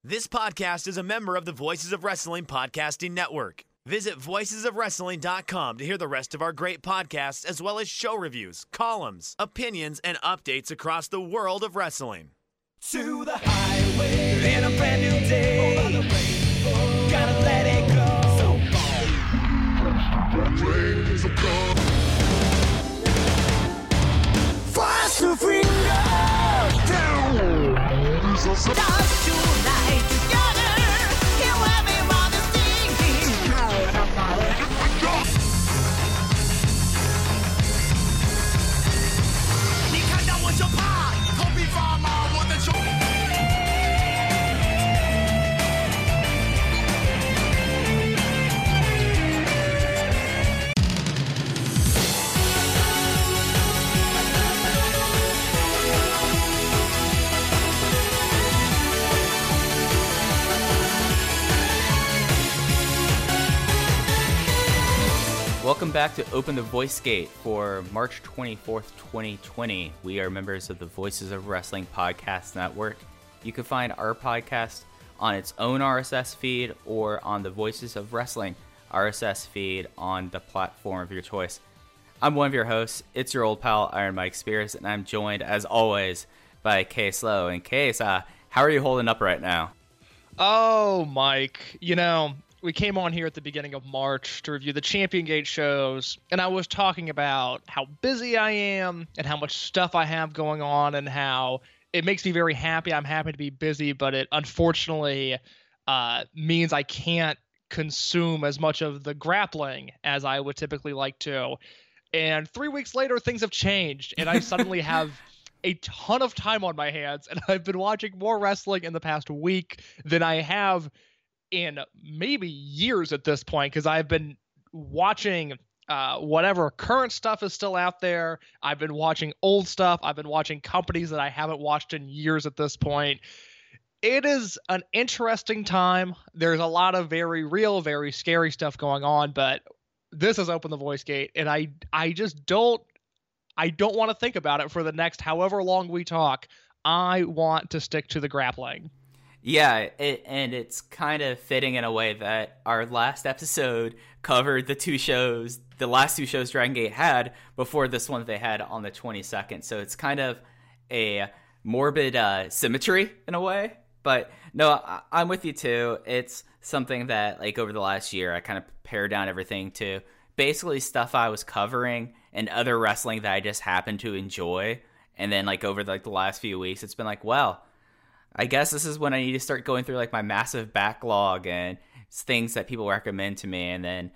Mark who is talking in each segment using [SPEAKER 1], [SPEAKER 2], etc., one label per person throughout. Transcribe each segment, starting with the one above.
[SPEAKER 1] This podcast is a member of the Voices of Wrestling Podcasting Network. Visit voicesofwrestling.com to hear the rest of our great podcasts, as well as show reviews, columns, opinions, and updates across the world of wrestling.
[SPEAKER 2] To the highway in a brand new day. Over the rainbow, gotta let it go. So go. Fast to finger down. Dance tonight together. Here everyone is singing. 你看到我就怕，头皮发麻，我的手。
[SPEAKER 3] Welcome back to Open the Voice Gate for March 24th, 2020. We are members of the Voices of Wrestling Podcast Network. You can find our podcast on its own RSS feed or on the Voices of Wrestling RSS feed on the platform of your choice. I'm one of your hosts. It's your old pal, Iron Mike Spears, and I'm joined, as always, by Case Lowe. And Case, how are you holding up right now?
[SPEAKER 4] Oh, Mike, we came on here at the beginning of March to review the Champion Gate shows, and I was talking about how busy I am and how much stuff I have going on and how it makes me very happy. I'm happy to be busy, but it unfortunately means I can't consume as much of the grappling as I would typically like to. And 3 weeks later, things have changed, and I suddenly have a ton of time on my hands, and I've been watching more wrestling in the past week than I have in maybe years at this point, because I've been watching whatever current stuff is still out there. I've been watching old stuff. I've been watching companies that I haven't watched in years at this point. It is an interesting time. There's a lot of very real, very scary stuff going on, but this has opened the Voice Gate, and I just don't want to think about it for the next however long we talk. I want to stick to the grappling.
[SPEAKER 3] Yeah, and it's kind of fitting in a way that our last episode covered the last two shows Dragon Gate had before this one that they had on the 22nd. So it's kind of a morbid symmetry in a way. But no, I'm with you too. It's something that, like, over the last year, I kind of pared down everything to basically stuff I was covering and other wrestling that I just happened to enjoy. And then, like, over the last few weeks, it's been like, well, I guess this is when I need to start going through, like, my massive backlog and things that people recommend to me. And then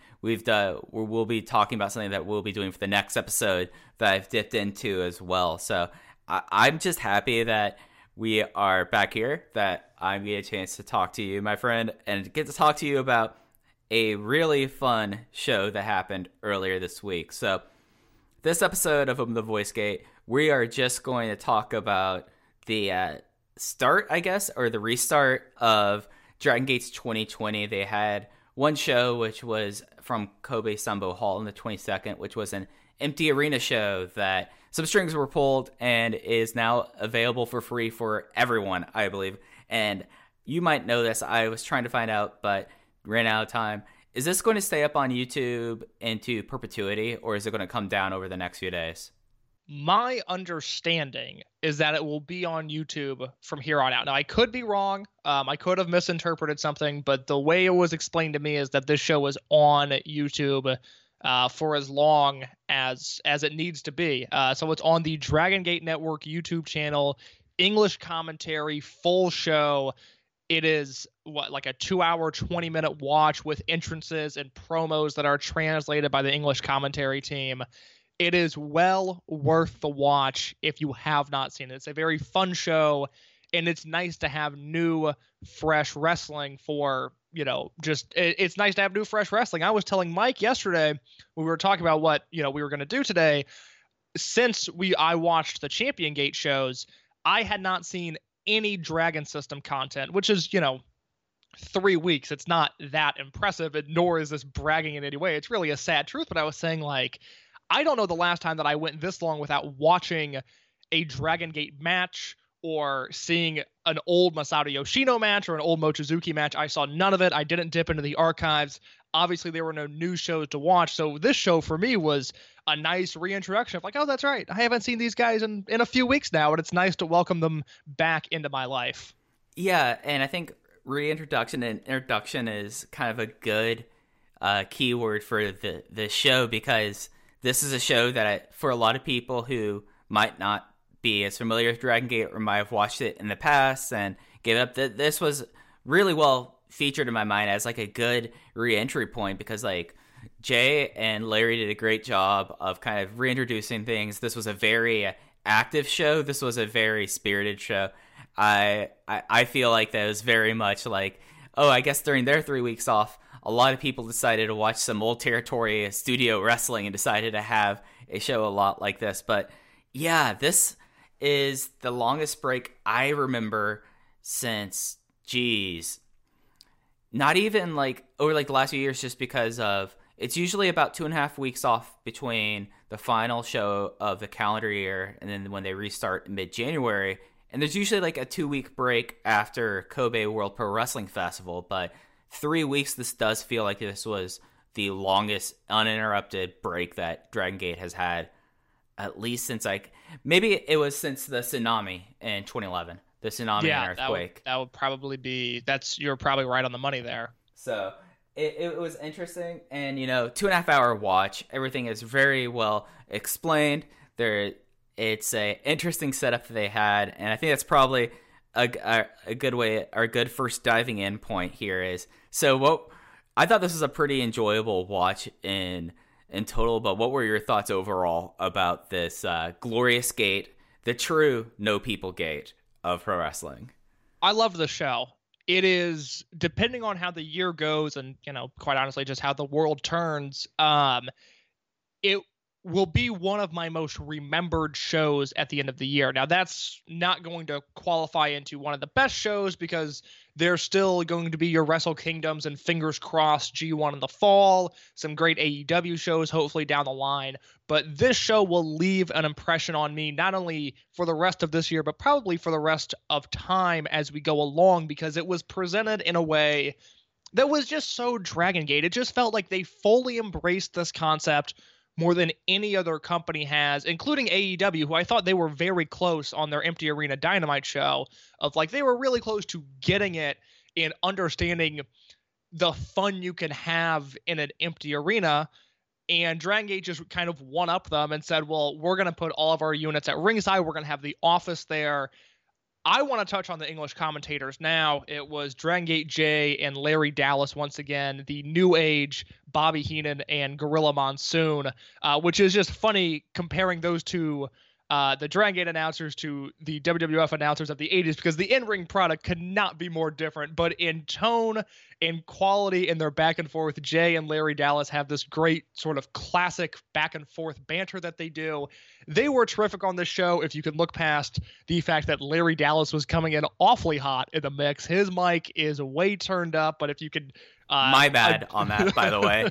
[SPEAKER 3] we'll be talking about something that we'll be doing for the next episode that I've dipped into as well. So I'm just happy that we are back here, that I get a chance to talk to you, my friend, and get to talk to you about a really fun show that happened earlier this week. So this episode of The Voice Gate, we are just going to talk about the start, I guess, or the restart of Dragon Gate's 2020. They had one show, which was from Kobe Sambo Hall on the 22nd, which was an empty arena show that some strings were pulled and is now available for free for everyone, I believe. And you might know this. I was trying to find out, but ran out of time. Is this going to stay up on YouTube into perpetuity, or is it going to come down over the next few days?
[SPEAKER 4] My understanding is that it will be on YouTube from here on out. Now, I could be wrong. I could have misinterpreted something, but the way it was explained to me is that this show is on YouTube for as long as it needs to be. So it's on the Dragon Gate Network YouTube channel, English commentary, full show. It is like a 2-hour, 20-minute watch with entrances and promos that are translated by the English commentary team. It is well worth the watch if you have not seen it. It's a very fun show, and it's nice to have new, fresh wrestling for, it's nice to have new, fresh wrestling. I was telling Mike yesterday, when we were talking about what, we were going to do today, since I watched the Champion Gate shows, I had not seen any Dragon System content, which is, 3 weeks. It's not that impressive, and nor is this bragging in any way. It's really a sad truth, but I was saying, like, I don't know the last time that I went this long without watching a Dragon Gate match or seeing an old Masato Yoshino match or an old Mochizuki match. I saw none of it. I didn't dip into the archives. Obviously, there were no new shows to watch. So this show for me was a nice reintroduction of like, oh, that's right. I haven't seen these guys in a few weeks now, and it's nice to welcome them back into my life.
[SPEAKER 3] Yeah, and I think reintroduction and introduction is kind of a good keyword for the show, because this is a show that for a lot of people who might not be as familiar with Dragon Gate or might have watched it in the past and gave up, this was really well featured in my mind as like a good re-entry point, because like Jay and Larry did a great job of kind of reintroducing things. This was a very active show. This was a very spirited show. I feel like that was very much like, oh, I guess during their 3 weeks off, a lot of people decided to watch some old territory studio wrestling and decided to have a show a lot like this. But yeah, this is the longest break I remember since, geez, not even like over like the last few years, just because of it's usually about 2.5 weeks off between the final show of the calendar year and then when they restart mid-January. And there's usually like a 2-week break after Kobe World Pro Wrestling Festival. But 3 weeks, this does feel like this was the longest uninterrupted break that Dragon Gate has had, at least since maybe it was since the tsunami in 2011. The tsunami and earthquake.
[SPEAKER 4] That would probably be, you're probably right on the money there.
[SPEAKER 3] So it was interesting, and 2.5 hour watch. Everything is very well explained. It's a interesting setup that they had, and I think that's probably a good way, or a good first diving in point here is. So I thought this was a pretty enjoyable watch in total, but what were your thoughts overall about this glorious gate, the true no people gate of pro wrestling?
[SPEAKER 4] I loved the show. It is, depending on how the year goes and, quite honestly, just how the world turns, it will be one of my most remembered shows at the end of the year. Now, that's not going to qualify into one of the best shows because there's still going to be your Wrestle Kingdoms and fingers crossed G1 in the fall, some great AEW shows hopefully down the line. But this show will leave an impression on me, not only for the rest of this year, but probably for the rest of time as we go along, because it was presented in a way that was just so Dragon Gate. It just felt like they fully embraced this concept more than any other company has, including AEW, who I thought they were very close on their Empty Arena Dynamite show, of like they were really close to getting it and understanding the fun you can have in an empty arena. And Dragon Gate just kind of one-upped them and said, well, we're going to put all of our units at ringside. We're going to have the office there. I want to touch on the English commentators now. It was Dragon Gate Jay and Larry Dallas once again, the New Age Bobby Heenan and Gorilla Monsoon, which is just funny comparing those two, the Dragon Gate announcers to the WWF announcers of the 80s, because the in-ring product could not be more different. But in tone, in quality, in their back and forth, Jay and Larry Dallas have this great sort of classic back and forth banter that they do. They were terrific on this show. If you can look past the fact that Larry Dallas was coming in awfully hot in the mix, his mic is way turned up. But if you could,
[SPEAKER 3] my bad on that, by the way.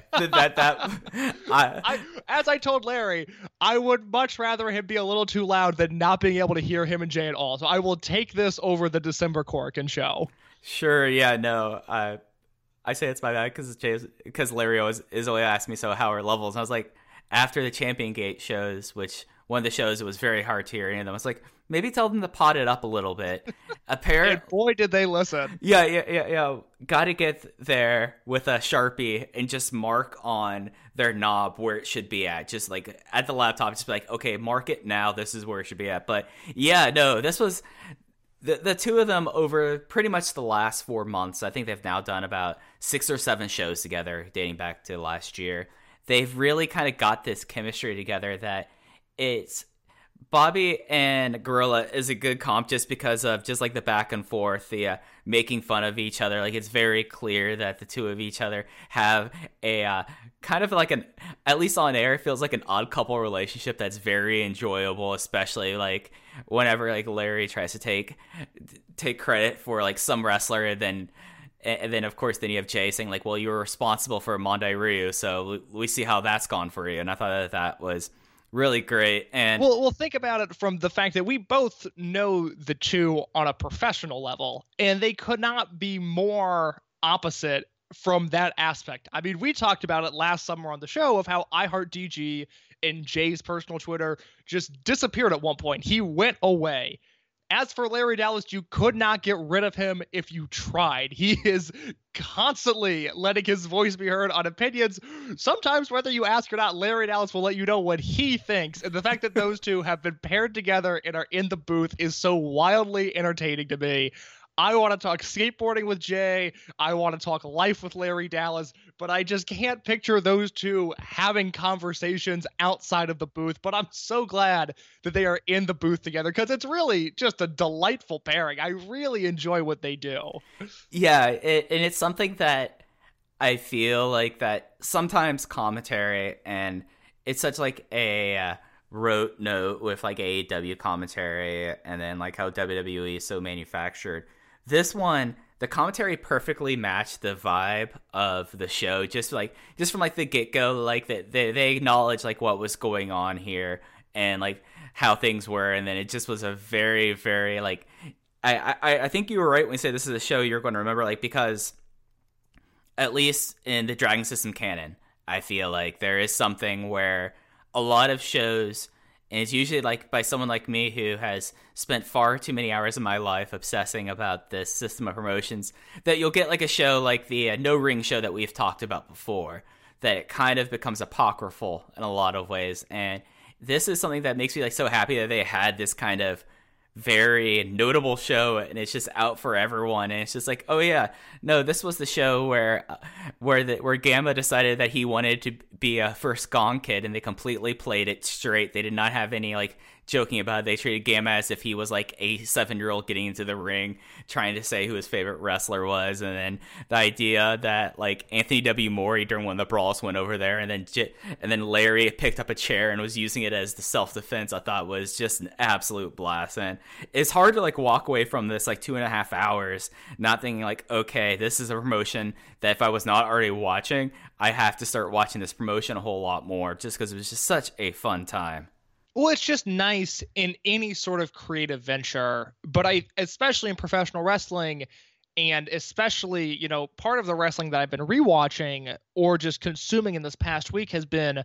[SPEAKER 4] As I told Larry, I would much rather him be a little too loud than not being able to hear him and Jay at all. So I will take this over the December Corkin show.
[SPEAKER 3] Sure, yeah, no. I say it's my bad because Larry is always asking me, so how are levels? And I was like, after the Champion Gate shows, which one of the shows it was very hard to hear any of them. I was like, maybe tell them to pot it up a little bit.
[SPEAKER 4] And boy, did they listen.
[SPEAKER 3] Yeah. Got to get there with a Sharpie and just mark on their knob where it should be at. Just like at the laptop, just be like, okay, mark it now. This is where it should be at. But yeah, no, this was the two of them over pretty much the last 4 months. I think they've now done about 6 or 7 shows together dating back to last year. They've really kind of got this chemistry together that it's Bobby and Gorilla is a good comp just because of just like the back and forth, the making fun of each other. Like it's very clear that the two of each other have a kind of like at least on air, it feels like an odd couple relationship that's very enjoyable, especially like whenever like Larry tries to take credit for like some wrestler, and then of course then you have Jay saying like, well, you were responsible for Mondai Ryu, so we see how that's gone for you. And I thought that was really great. And
[SPEAKER 4] we'll think about it from the fact that we both know the two on a professional level, and they could not be more opposite from that aspect. I mean, we talked about it last summer on the show of how iHeartDG and Jay's personal Twitter just disappeared at one point. He went away. As for Larry Dallas, you could not get rid of him if you tried. He is constantly letting his voice be heard on opinions. Sometimes, whether you ask or not, Larry Dallas will let you know what he thinks. And the fact that those two have been paired together and are in the booth is so wildly entertaining to me. I want to talk skateboarding with Jay. I want to talk life with Larry Dallas, but I just can't picture those two having conversations outside of the booth. But I'm so glad that they are in the booth together because it's really just a delightful pairing. I really enjoy what they do.
[SPEAKER 3] Yeah, and it's something that I feel like that sometimes commentary, and it's such like a rote note with like AEW commentary and then like how WWE is so manufactured. This one, the commentary perfectly matched the vibe of the show, just from like the get-go, like they acknowledged like what was going on here and like how things were, and then it just was a very, very like I think you were right when you said this is a show you're going to remember, like, because at least in the Dragon System canon, I feel like there is something where a lot of shows, and it's usually like by someone like me who has spent far too many hours of my life obsessing about this system of promotions, that you'll get like a show like the No Ring show that we've talked about before, that it kind of becomes apocryphal in a lot of ways. And this is something that makes me like so happy that they had this kind of very notable show and it's just out for everyone, and it's just like, oh yeah, no, this was the show where Gamma decided that he wanted to be a first Gong Kid, and they completely played it straight. They did not have any like joking about it. They treated Gamma as if he was like a 7-year-old getting into the ring trying to say who his favorite wrestler was. And then the idea that like Anthony W. Morey during one of the brawls went over there, and then Larry picked up a chair and was using it as the self-defense, I thought was just an absolute blast. And it's hard to like walk away from this like 2.5 hours not thinking like, okay, this is a promotion that if I was not already watching, I have to start watching this promotion a whole lot more, just because it was just such a fun time.
[SPEAKER 4] Well, it's just nice in any sort of creative venture, but especially in professional wrestling, and especially, you know, part of the wrestling that I've been rewatching or just consuming in this past week has been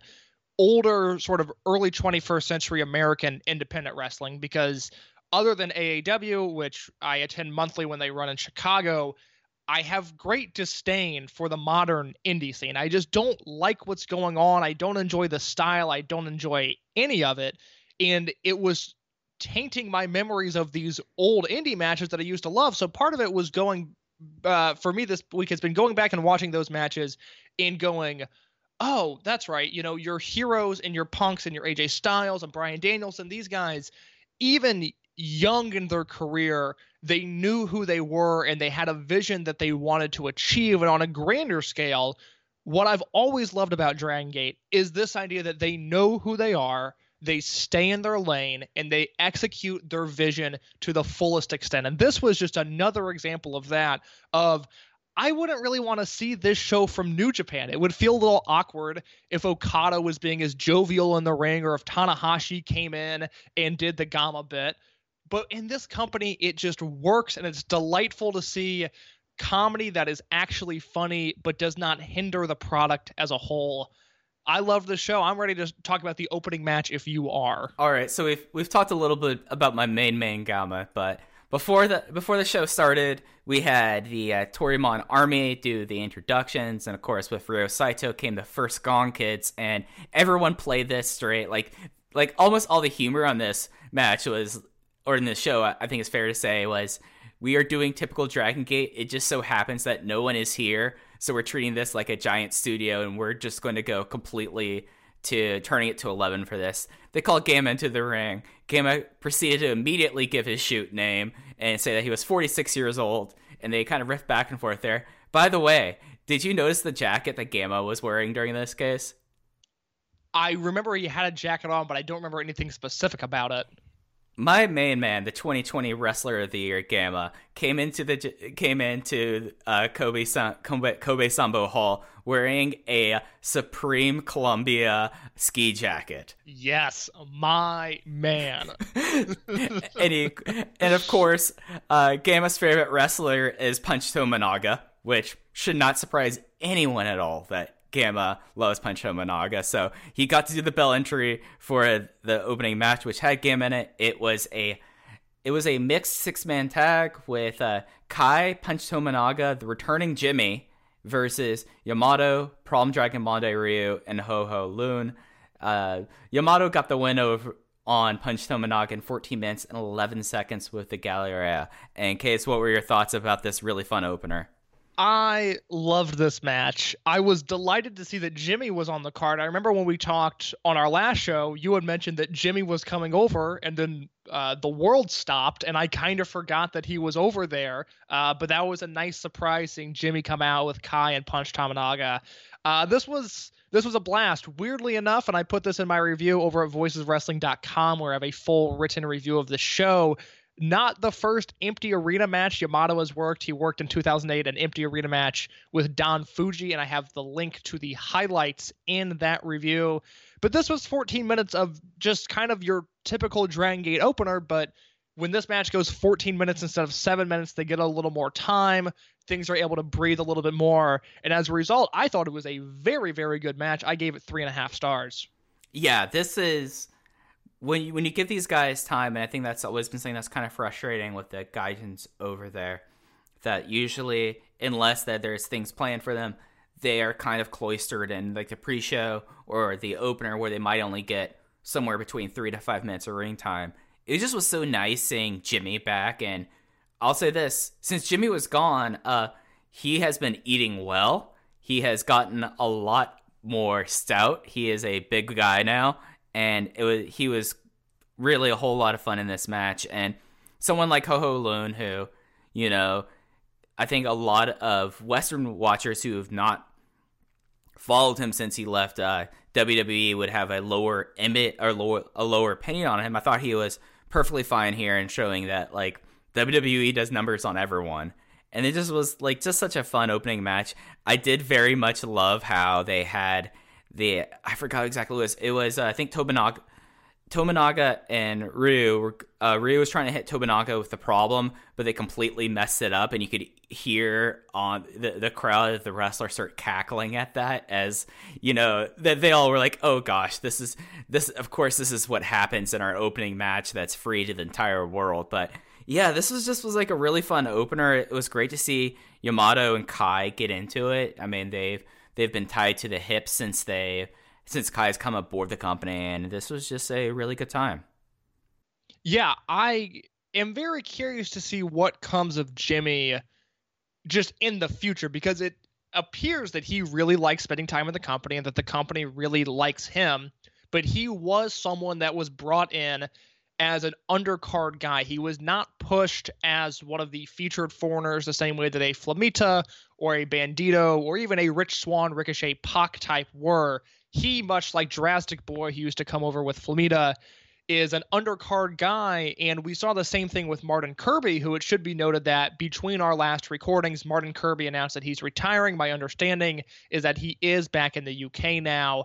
[SPEAKER 4] older sort of early 21st century American independent wrestling, because other than AAW, which I attend monthly when they run in Chicago, I have great disdain for the modern indie scene. I just don't like what's going on. I don't enjoy the style. I don't enjoy any of it. And it was tainting my memories of these old indie matches that I used to love. So part of it was going, for me this week has been going back and watching those matches and going, oh, that's right. You know, your heroes and your Punks and your AJ Styles and Bryan Danielson, these guys, even young in their career, they knew who they were and they had a vision that they wanted to achieve. And on a grander scale, what I've always loved about Dragon Gate is this idea that they know who they are, they stay in their lane, and they execute their vision to the fullest extent. And this was just another example of that, of I wouldn't really want to see this show from New Japan. It would feel a little awkward if Okada was being as jovial in the ring, or if Tanahashi came in and did the Gamma bit. But in this company, it just works, and it's delightful to see comedy that is actually funny but does not hinder the product as a whole. I love the show. I'm ready to talk about the opening match if you are.
[SPEAKER 3] All right, so we've talked a little bit about my main Gamma, but before the show started, we had the Toryumon Army do the introductions, and of course with Ryo Saito came the first Gong Kids, and everyone played this straight. Like almost all the humor on this match was, or in this show, I think it's fair to say, was we are doing typical Dragon Gate. It just so happens that no one is here, so we're treating this like a giant studio, and we're just going to go completely to turning it to 11 for this. They called Gamma into the ring. Gamma proceeded to immediately give his shoot name and say that he was 46 years old, and they kind of riffed back and forth there. By the way, did you notice the jacket that Gamma was wearing during this case?
[SPEAKER 4] I remember he had a jacket on, but I don't remember anything specific about it.
[SPEAKER 3] My main man, the 2020 Wrestler of the Year, Gamma, came into Kobe Sambo Hall wearing a Supreme Columbia ski jacket.
[SPEAKER 4] Yes, my man.
[SPEAKER 3] and of course, Gamma's favorite wrestler is Punch Tominaga, which should not surprise anyone at all that Gamma loves Punch Tominaga. So he got to do the bell entry for the opening match, which had Gamma in it. It was a mixed 6-man tag with Kai, Punch Tominaga, the returning Jimmy, versus Yamato, Problem Dragon Mondai Ryu, and Ho Ho Lun. Yamato got the win over on Punch Tominaga in 14 minutes and 11 seconds with the Galleria. And Case, what were your thoughts about this really fun opener?
[SPEAKER 4] I loved this match. I was delighted to see that Jimmy was on the card. I remember when we talked on our last show, you had mentioned that Jimmy was coming over, and then the world stopped, and I kind of forgot that he was over there. But that was a nice surprise seeing Jimmy come out with Kai and Punch Tominaga. This was a blast. Weirdly enough, and I put this in my review over at voiceswrestling.com, where I have a full written review of the show. Not the first empty arena match Yamato has worked. He worked in 2008 an empty arena match with Don Fuji, and I have the link to the highlights in that review. But this was 14 minutes of just kind of your typical Dragon Gate opener, but when this match goes 14 minutes instead of 7 minutes, they get a little more time. Things are able to breathe a little bit more, and as a result, I thought it was a very, very good match. I gave it 3.5 stars.
[SPEAKER 3] Yeah, this is... When you give these guys time, and I think that's always been something that's kind of frustrating with the Gaijins over there, that usually, unless that there's things planned for them, they are kind of cloistered in like the pre-show or the opener where they might only get somewhere between 3 to 5 minutes of ring time. It just was so nice seeing Jimmy back, and I'll say this, since Jimmy was gone, he has been eating well. He has gotten a lot more stout. He is a big guy now. And he was really a whole lot of fun in this match. And someone like Ho Ho Lun, who, you know, I think a lot of Western watchers who have not followed him since he left WWE would have a lower opinion on him. I thought he was perfectly fine here and showing that like WWE does numbers on everyone. And it just was like just such a fun opening match. I did very much love how they had I forgot exactly what it was. I think Tominaga and Ryu was trying to hit Tominaga with the problem, but they completely messed it up, and you could hear on the crowd of the wrestler start cackling at that, as you know, that they all were like, oh gosh, this is what happens in our opening match that's free to the entire world. But yeah, this was like a really fun opener. It was great to see Yamato and Kai get into it. I mean, they've been tied to the hip since Kai's come aboard the company, and this was just a really good time.
[SPEAKER 4] Yeah, I am very curious to see what comes of Jimmy just in the future, because it appears that he really likes spending time in the company and that the company really likes him, but he was someone that was brought in as an undercard guy. He was not pushed as one of the featured foreigners the same way that a Flamita or a Bandito or even a Rich Swann, Ricochet, Pac type were. He, much like Jurassic Boy, who used to come over with Flamita, is an undercard guy, and we saw the same thing with Martin Kirby, who it should be noted that between our last recordings, Martin Kirby announced that he's retiring. My understanding is that he is back in the UK now.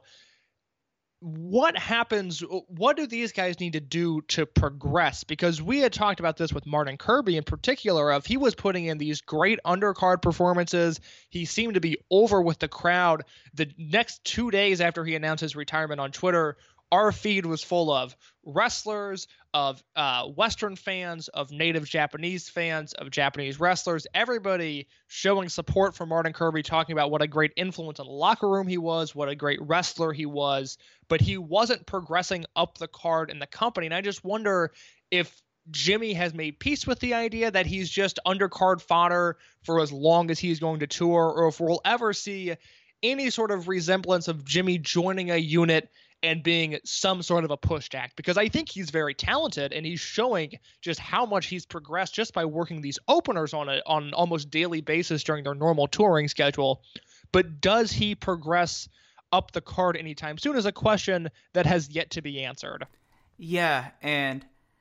[SPEAKER 4] What happens? What do these guys need to do to progress? Because we had talked about this with Martin Kirby in particular, of he was putting in these great undercard performances. He seemed to be over with the crowd. The next 2 days after he announced his retirement on Twitter, our feed was full of wrestlers, of Western fans, of native Japanese fans, of Japanese wrestlers, everybody showing support for Martin Kirby, talking about what a great influence in the locker room he was, what a great wrestler he was, but he wasn't progressing up the card in the company. And I just wonder if Jimmy has made peace with the idea that he's just undercard fodder for as long as he's going to tour, or if we'll ever see any sort of resemblance of Jimmy joining a unit and being some sort of a push act, because I think he's very talented and he's showing just how much he's progressed just by working these openers on an almost daily basis during their normal touring schedule. But does he progress up the card anytime soon is a question that has yet to be answered.
[SPEAKER 3] Yeah, and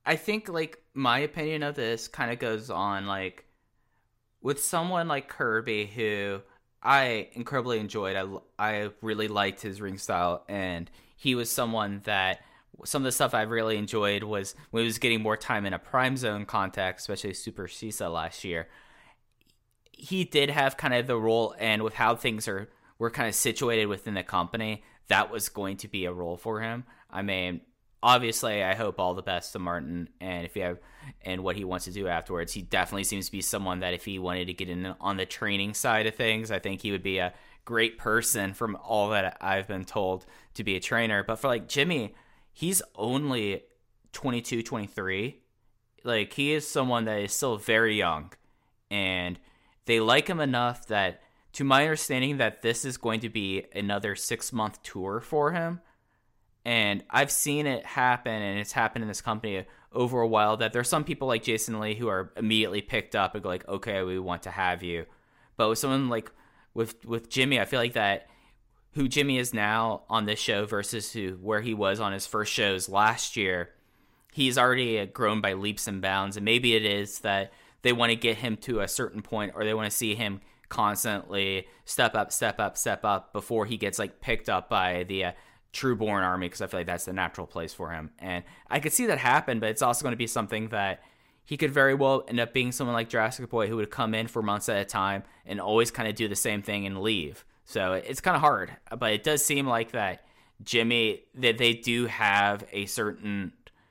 [SPEAKER 3] I think, like, my opinion of this kind of goes on, like, with someone like Kirby, who I incredibly enjoyed. I really liked his ring style, and he was someone that some of the stuff I really enjoyed was when he was getting more time in a Prime Zone context, especially Super Shisa last year. He did have kind of the role, and with how things were kind of situated within the company, that was going to be a role for him. I mean, obviously, I hope all the best to Martin, and and what he wants to do afterwards. He definitely seems to be someone that if he wanted to get in on the training side of things, I think he would be a great person from all that I've been told to be a trainer. But for like Jimmy, he's only 22, 23. Like, he is someone that is still very young, and they like him enough that, to my understanding, that this is going to be another 6-month tour for him. And I've seen it happen, and it's happened in this company over a while, that there's some people like Jason Lee who are immediately picked up and go like, okay, we want to have you. But with someone like with Jimmy, I feel like that who Jimmy is now on this show versus where he was on his first shows last year, he's already grown by leaps and bounds. And maybe it is that they want to get him to a certain point, or they want to see him constantly step up before he gets like picked up by the Trueborn Army, because I feel like that's the natural place for him. And I could see that happen, but it's also going to be something that he could very well end up being someone like Jurassic Boy, who would come in for months at a time and always kind of do the same thing and leave. So it's kind of hard, but it does seem like that Jimmy, that they do have a certain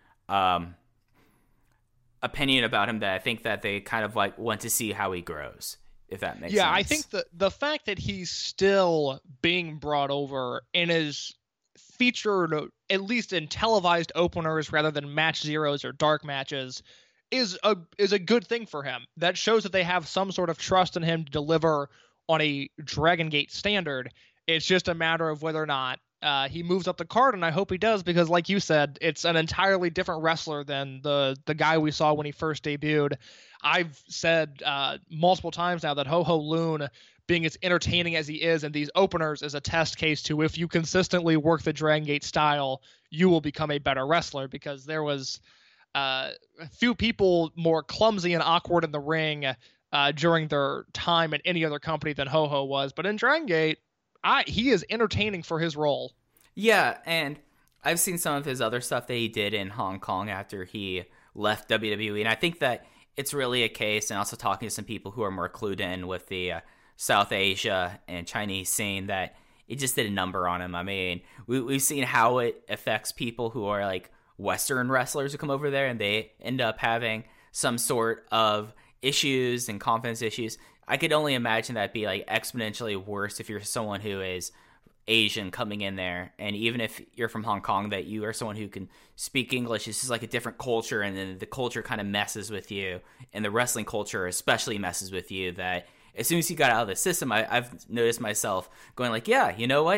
[SPEAKER 3] opinion about him that I think that they kind of like want to see how he grows, if that makes sense.
[SPEAKER 4] Yeah, I think the fact that he's still being brought over and is featured at least in televised openers rather than match zeros or dark matches is a good thing for him. That shows that they have some sort of trust in him to deliver on a Dragon Gate standard. It's just a matter of whether or not he moves up the card, and I hope he does, because like you said, it's an entirely different wrestler than the guy we saw when he first debuted. I've said multiple times now that Ho Ho Lun, being as entertaining as he is in these openers, is a test case to, if you consistently work the Dragon Gate style, you will become a better wrestler, because there was a few people more clumsy and awkward in the ring during their time at any other company than Ho Ho was. But in Dragon Gate, he is entertaining for his role.
[SPEAKER 3] Yeah, and I've seen some of his other stuff that he did in Hong Kong after he left WWE, and I think that it's really a case, and also talking to some people who are more clued in with the South Asia and Chinese scene, that it just did a number on him. I mean, we've seen how it affects people who are like Western wrestlers who come over there, and they end up having some sort of issues and confidence issues. I could only imagine that'd be like exponentially worse if you're someone who is Asian coming in there, and even if you're from Hong Kong, that you are someone who can speak English. It's just like a different culture, and then the culture kind of messes with you, and the wrestling culture especially messes with you, that as soon as he got out of the system, I've noticed myself going like, yeah, you know what,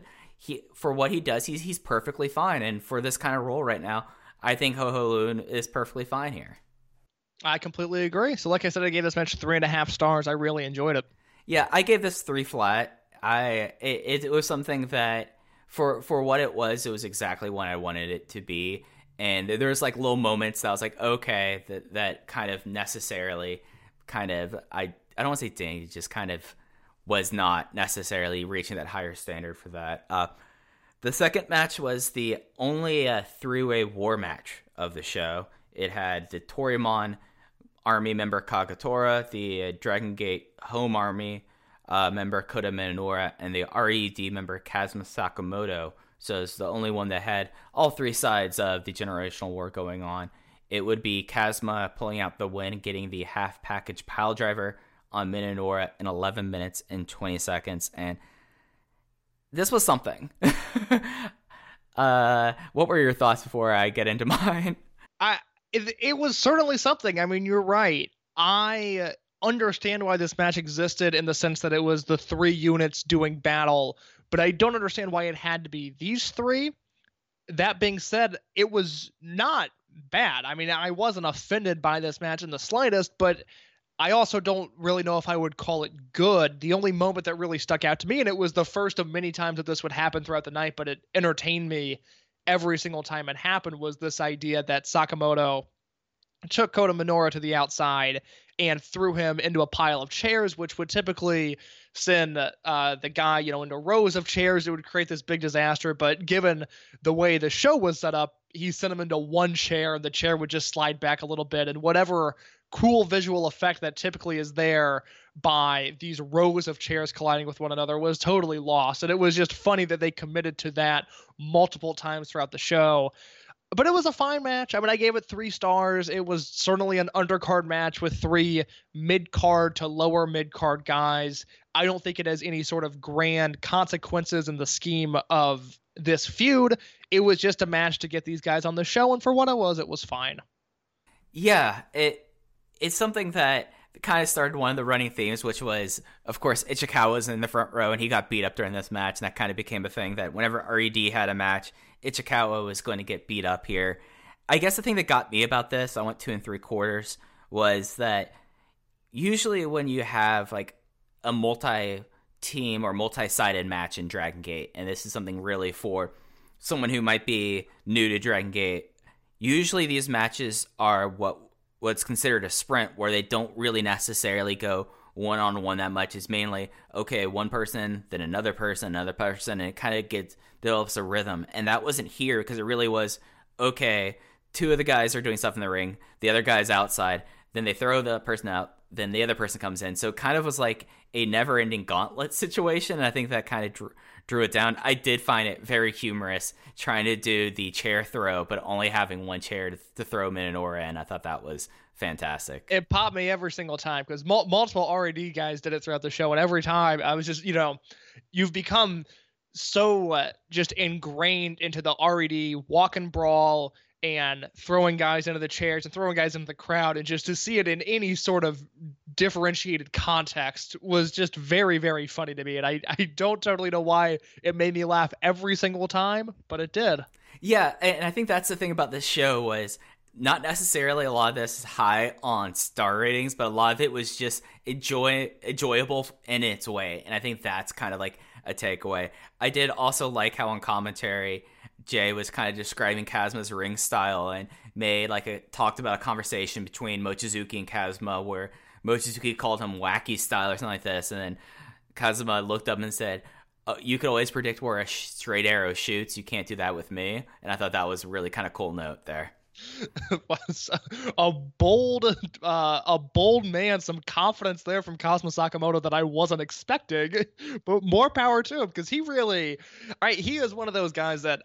[SPEAKER 3] for what he does, he's perfectly fine, and for this kind of role right now, I think Ho Ho Lun is perfectly fine here.
[SPEAKER 4] I completely agree. So like I said, I gave this match 3.5 stars. I really enjoyed it.
[SPEAKER 3] Yeah, I gave this 3 flat. It was something that for what it was exactly what I wanted it to be. And there's like little moments that I was like, okay, that kind of necessarily kind of, I don't want to say dang, it just kind of was not necessarily reaching that higher standard for that. The second match was the only 3-way war match of the show. It had the Toryumon Army member Kagetora, the Dragon Gate Home Army member Kota Minoura, and the RED member Kazuma Sakamoto. So it's the only one that had all 3 sides of the generational war going on. It would be Kazuma pulling out the win, getting the half package pile driver on Minoura in 11 minutes and 20 seconds. And this was something. What were your thoughts before I get into mine?
[SPEAKER 4] It was certainly something. I mean, you're right. I understand why this match existed in the sense that it was the 3 units doing battle, but I don't understand why it had to be these 3. That being said, it was not bad. I mean, I wasn't offended by this match in the slightest, but I also don't really know if I would call it good. The only moment that really stuck out to me, and it was the first of many times that this would happen throughout the night, but it entertained me, every single time it happened was this idea that Sakamoto took Kota Minoura to the outside and threw him into a pile of chairs, which would typically send the guy, into rows of chairs. It would create this big disaster. But given the way the show was set up, he sent him into one chair, and the chair would just slide back a little bit. And whatever cool visual effect that typically is there by these rows of chairs colliding with one another was totally lost. And it was just funny that they committed to that multiple times throughout the show. But it was a fine match. I mean, I gave it 3 stars. It was certainly an undercard match with 3 mid-card to lower mid-card guys. I don't think it has any sort of grand consequences in the scheme of this feud. It was just a match to get these guys on the show, and for what it was fine.
[SPEAKER 3] Yeah, it's something that kind of started one of the running themes, which was, of course, Ichikawa was in the front row, and he got beat up during this match, and that kind of became a thing that whenever RED had a match, Ichikawa was going to get beat up here. I guess the thing that got me about this, I went 2 3/4, was that usually when you have like a multi-team or multi-sided match in Dragon Gate, and this is something really for someone who might be new to Dragon Gate, usually these matches are what's considered a sprint, where they don't really necessarily go one-on-one that much. It's mainly, okay, one person, then another person, and it kind of develops a rhythm. And that wasn't here, because it really was, okay, 2 of the guys are doing stuff in the ring, the other guy's outside, then they throw the person out, then the other person comes in. So it kind of was like a never-ending gauntlet situation, and I think that kind of drew it down. I did find it very humorous trying to do the chair throw, but only having one chair to throw Minoura in. I thought that was fantastic.
[SPEAKER 4] It popped me every single time, because multiple RED guys did it throughout the show, and every time I was just, you've become so just ingrained into the RED walk and brawl and throwing guys into the chairs and throwing guys into the crowd, and just to see it in any sort of differentiated context was just very, very funny to me. And I don't totally know why it made me laugh every single time, but it did.
[SPEAKER 3] Yeah, and I think that's the thing about this show, was not necessarily a lot of this is high on star ratings, but a lot of it was just enjoyable in its way. And I think that's kind of like a takeaway. I did also like how on commentary, Jay was kind of describing Kazma's ring style and talked about a conversation between Mochizuki and Kazma, where Mochizuki called him wacky style or something like this. And then Kazma looked up and said, you could always predict where a straight arrow shoots. You can't do that with me. And I thought that was a really kind of cool note there.
[SPEAKER 4] Was a bold man, some confidence there from Kazma Sakamoto that I wasn't expecting, but more power to him, because he is one of those guys that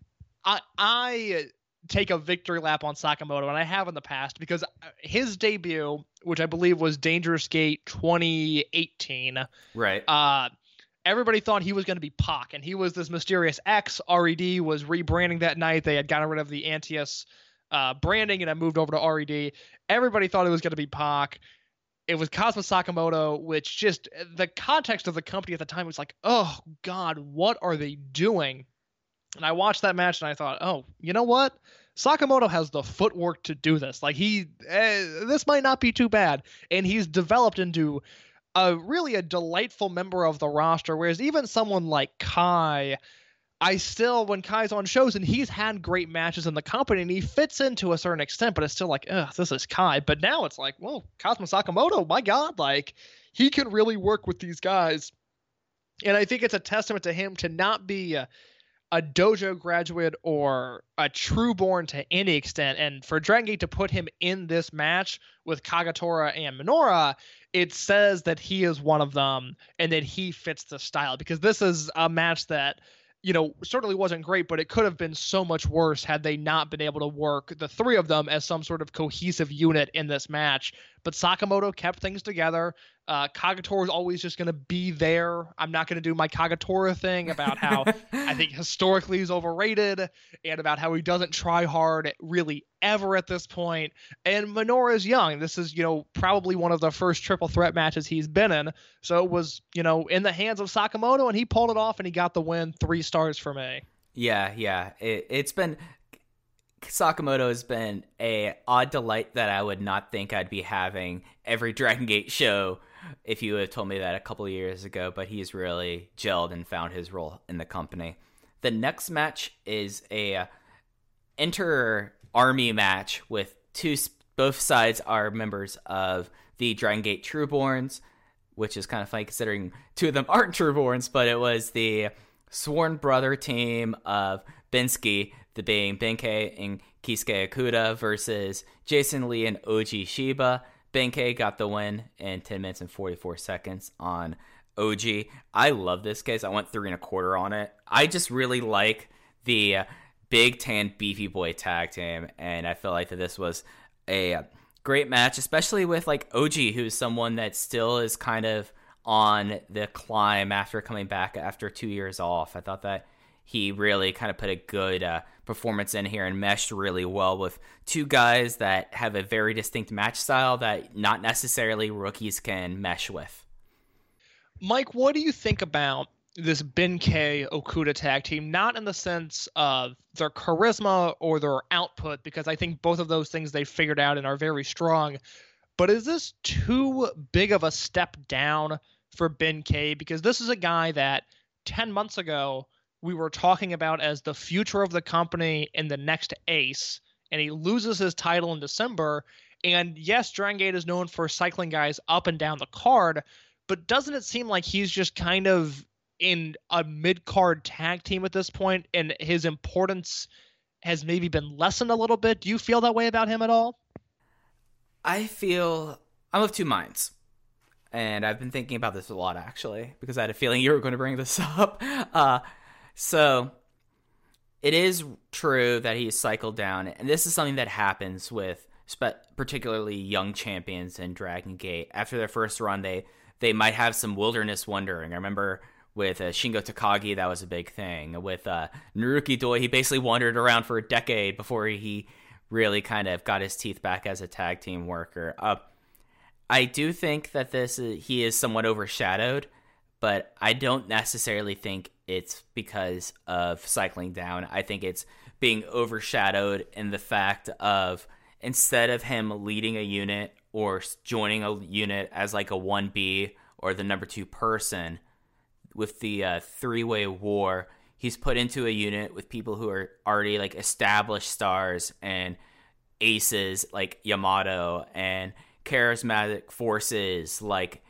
[SPEAKER 4] I take a victory lap on Sakamoto, and I have in the past, because his debut, which I believe was Dangerous Gate 2018,
[SPEAKER 3] right?
[SPEAKER 4] Everybody thought he was going to be Pac, and he was this mysterious X. RED was rebranding that night. They had gotten rid of the Antius branding, and I moved over to RED. Everybody thought it was going to be Pac. It was Kazma Sakamoto, which just the context of the company at the time was like, oh God, what are they doing? And I watched that match and I thought, oh, you know what? Sakamoto has the footwork to do this. Like this might not be too bad. And he's developed into really a delightful member of the roster. Whereas even someone like Kai, when Kai's on shows, and he's had great matches in the company, and he fits in to a certain extent, but it's still like, ugh, this is Kai. But now it's like, whoa, Kazma Sakamoto, my God, like, he can really work with these guys. And I think it's a testament to him to not be a dojo graduate or a true born to any extent. And for Dragon Gate to put him in this match with Kagetora and Minoura, it says that he is one of them and that he fits the style, because this is a match that, certainly wasn't great, but it could have been so much worse had they not been able to work the 3 of them as some sort of cohesive unit in this match. But Sakamoto kept things together. Kagetora is always just going to be there. I'm not going to do my Kagetora thing about how I think historically he's overrated, and about how he doesn't try hard really ever at this point. And Minoura is young. This is, probably one of the first triple threat matches he's been in. So it was, in the hands of Sakamoto, and he pulled it off, and he got the win. 3 stars for me.
[SPEAKER 3] Yeah. It's been... Sakamoto has been a odd delight that I would not think I'd be having every Dragon Gate show if you had told me that a couple of years ago, but he's really gelled and found his role in the company. The next match is a inter-army match with both sides are members of the Dragon Gate Trueborns, which is kind of funny considering two of them aren't Trueborns, but it was the sworn brother team of Bensky, the being Benkei and Keisuke Okuda versus Jason Lee and Oji Shiba. Benkei got the win in 10 minutes and 44 seconds on Oji. I love this case. I went 3 1/4 on it. I just really like the big tan beefy boy tag team, and I feel like that this was a great match, especially with like Oji, who's someone that still is kind of on the climb after coming back after 2 years off. I thought that he really kind of put a good performance in here and meshed really well with two guys that have a very distinct match style that not necessarily rookies can mesh with.
[SPEAKER 4] Mike, what do you think about this Benkei Okuda tag team? Not in the sense of their charisma or their output, because I think both of those things they figured out and are very strong. But is this too big of a step down for Benkei? Because this is a guy that 10 months ago we were talking about as the future of the company and the next ace, and he loses his title in December. And yes, Dragon Gate is known for cycling guys up and down the card, but doesn't it seem like he's just kind of in a mid-card tag team at this point, and his importance has maybe been lessened a little bit? Do you feel that way about him at all?
[SPEAKER 3] I'm of two minds. And I've been thinking about this a lot, actually, because I had a feeling you were going to bring this up. So it is true that he's cycled down, and this is something that happens with particularly young champions in Dragon Gate. After their first run, they might have some wilderness wandering. I remember with Shingo Takagi, that was a big thing. With Naruki Doi, he basically wandered around for a decade before he really kind of got his teeth back as a tag team worker. I do think that he is somewhat overshadowed, but I don't necessarily think it's because of cycling down. I think it's being overshadowed in the fact of instead of him leading a unit or joining a unit as like a 1B or the number 2 person with the three-way war, he's put into a unit with people who are already like established stars and aces like Yamato and charismatic forces like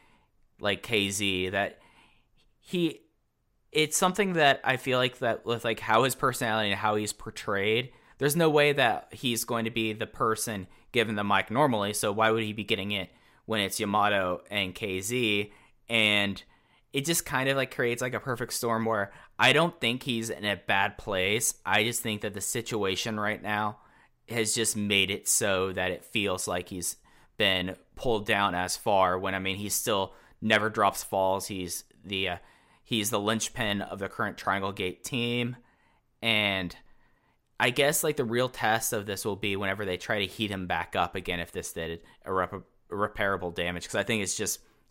[SPEAKER 3] KZ. That it's something that I feel like that with like how his personality and how he's portrayed, there's no way that he's going to be the person given the mic normally. So why would he be getting it when it's Yamato and KZ? And it just kind of like creates like a perfect storm where I don't think he's in a bad place. I just think that the situation right now has just made it so that it feels like he's been pulled down as far when, I mean, he still never drops falls. He's the linchpin of the current Triangle Gate team. And I guess like the real test of this will be whenever they try to heat him back up again, if this did irreparable damage. Because I think it's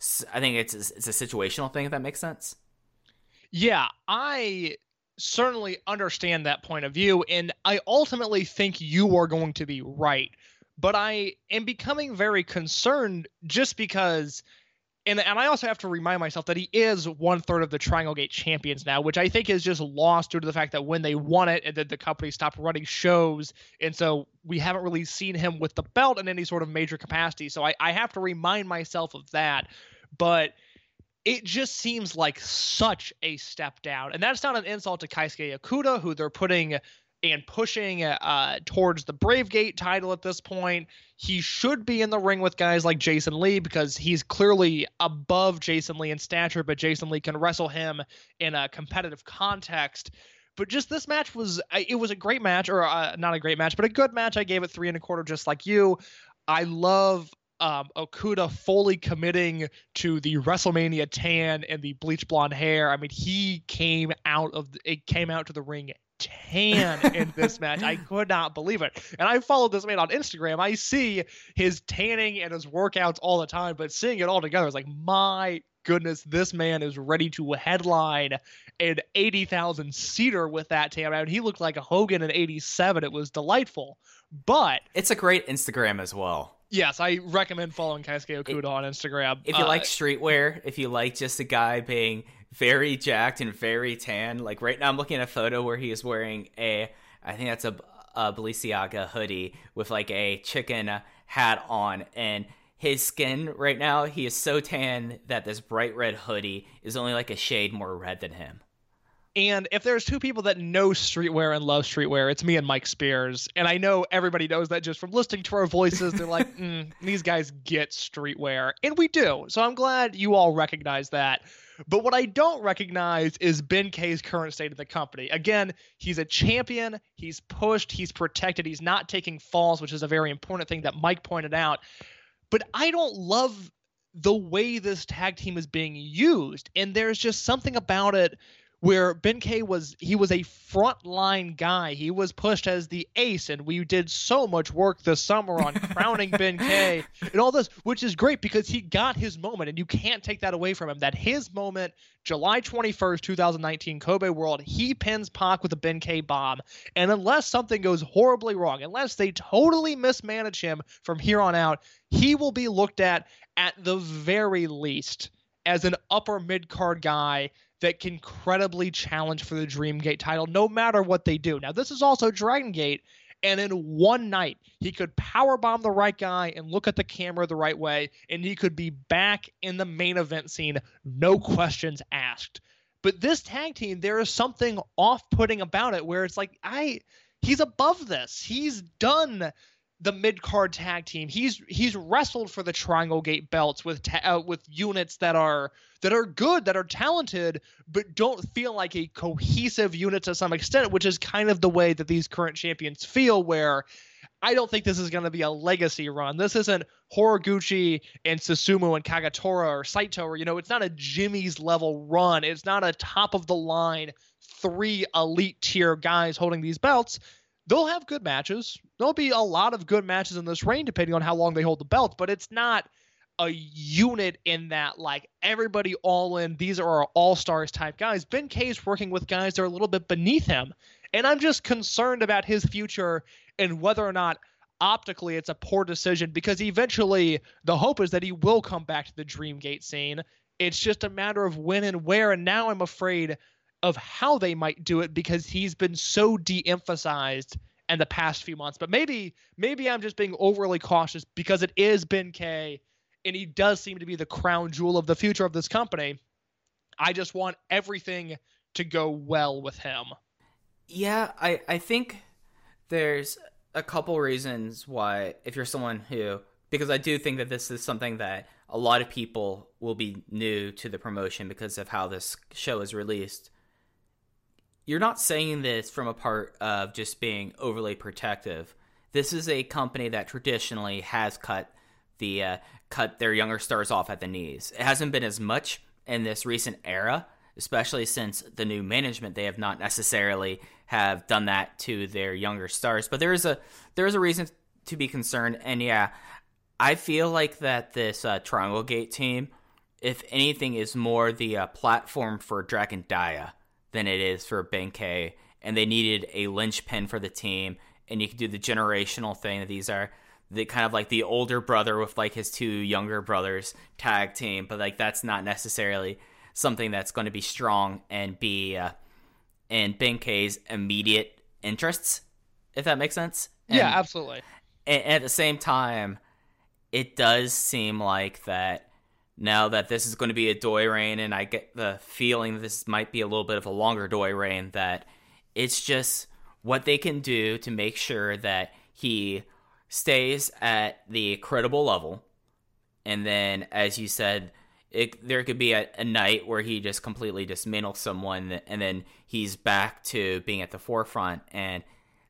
[SPEAKER 3] a situational thing, if that makes sense. Yeah,
[SPEAKER 4] I certainly understand that point of view, and I ultimately think you are going to be right. But I am becoming very concerned just because, and I also have to remind myself that he is 1/3 of the Triangle Gate champions now, which I think is just lost due to the fact that when they won it, and then the company stopped running shows, and so we haven't really seen him with the belt in any sort of major capacity. So I have to remind myself of that. But it just seems like such a step down. And that's not an insult to Keisuke Okuda, who they're putting and pushing towards the Brave Gate title at this point. He should be in the ring with guys like Jason Lee because he's clearly above Jason Lee in stature, but Jason Lee can wrestle him in a competitive context. But just this match was a great match, or not a great match, but a good match. I gave it 3 1/4 just like you. I love Okuda fully committing to the WrestleMania tan and the bleach blonde hair. I mean, he came out to the ring tan in this match. I could not believe it. And I followed this man on Instagram. I see his tanning and his workouts all the time, but seeing it all together is like, my goodness, this man is ready to headline an 80,000 seater with that tan. I mean, he looked like a Hogan in '87. It was delightful. But
[SPEAKER 3] it's a great Instagram as well.
[SPEAKER 4] Yes, I recommend following Keisuke Okuda on Instagram.
[SPEAKER 3] If you like streetwear, if you like just a guy being very jacked and very tan. Like right now I'm looking at a photo where he is wearing I think that's a Balenciaga hoodie with like a chicken hat on, and his skin right now, he is so tan that this bright red hoodie is only like a shade more red than him.
[SPEAKER 4] And if there's two people that know streetwear and love streetwear, it's me and Mike Spears. And I know everybody knows that just from listening to our voices. They're like, these guys get streetwear. And we do. So I'm glad you all recognize that. But what I don't recognize is Ben K's current state of the company. Again, he's a champion. He's pushed. He's protected. He's not taking falls, which is a very important thing that Mike pointed out. But I don't love the way this tag team is being used. And there's just something about it where Ben K was a frontline guy. He was pushed as the ace, and we did so much work this summer on crowning Ben K and all this, which is great because he got his moment, and you can't take that away from him. That his moment, July 21st, 2019, Kobe World, he pins Pac with a Ben K bomb, and unless something goes horribly wrong, unless they totally mismanage him from here on out, he will be looked at the very least as an upper mid-card guy that can credibly challenge for the Dreamgate title no matter what they do. Now, this is also Dragon Gate, and in one night, he could powerbomb the right guy and look at the camera the right way, and he could be back in the main event scene, no questions asked. But this tag team, there is something off-putting about it where it's like, he's above this. He's done the mid-card tag team. He's wrestled for the Triangle Gate belts with units that are good, that are talented, but don't feel like a cohesive unit to some extent, which is kind of the way that these current champions feel, where I don't think this is going to be a legacy run. This isn't Horiguchi and Susumu and Kagetora or Saito, or, it's not a Jimmy's level run. It's not a top of the line 3 elite tier guys holding these belts. They'll have good matches. There'll be a lot of good matches in this reign, depending on how long they hold the belt, but it's not a unit in that, like, everybody all in, these are our all-stars type guys. Ben K's working with guys that are a little bit beneath him, and I'm just concerned about his future and whether or not optically it's a poor decision, because eventually the hope is that he will come back to the Dreamgate scene. It's just a matter of when and where, and now I'm afraid of how they might do it because he's been so de-emphasized in the past few months. But maybe I'm just being overly cautious because it is Ben K, and he does seem to be the crown jewel of the future of this company. I just want everything to go well with him.
[SPEAKER 3] Yeah, I think there's a couple reasons why, if you're someone who, because I do think that this is something that a lot of people will be new to the promotion because of how this show is released. You're not saying this from a part of just being overly protective. This is a company that traditionally has cut their younger stars off at the knees. It hasn't been as much in this recent era, especially since the new management. They have not necessarily have done that to their younger stars, but there is a reason to be concerned. And yeah, I feel like that this Triangle Gate team, if anything, is more the platform for Dragon Dia than it is for Ben K, and they needed a linchpin for the team. And you can do the generational thing that these are the kind of like the older brother with like his 2 younger brothers tag team, but like that's not necessarily something that's going to be strong and be in Ben K's immediate interests, if that makes sense. And,
[SPEAKER 4] yeah, absolutely.
[SPEAKER 3] And at the same time, it does seem like that now that this is going to be a Doi reign, and I get the feeling that this might be a little bit of a longer Doi reign, that it's just what they can do to make sure that he stays at the credible level. And then, as you said, there could be a night where he just completely dismantles someone, and then he's back to being at the forefront. And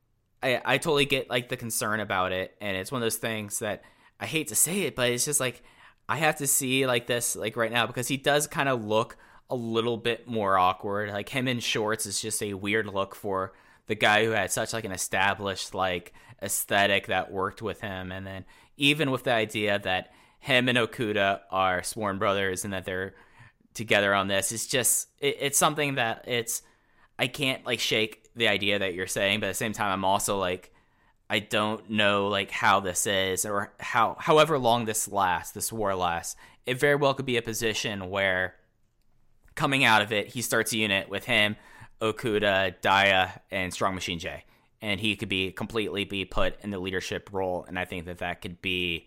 [SPEAKER 3] I totally get like the concern about it, and it's one of those things that I hate to say it, but it's just like I have to see like this like right now, because he does kind of look a little bit more awkward. Like him in shorts is just a weird look for the guy who had such like an established like aesthetic that worked with him. And then even with the idea that him and Okuda are sworn brothers and that they're together on this, it's just it's something that I can't like shake the idea that you're saying, but at the same time I'm also like, I don't know like how this is, or however long this war lasts. It very well could be a position where coming out of it, he starts a unit with him, Okuda, Daya, and Strong Machine J. And he could be completely put in the leadership role, and I think that could be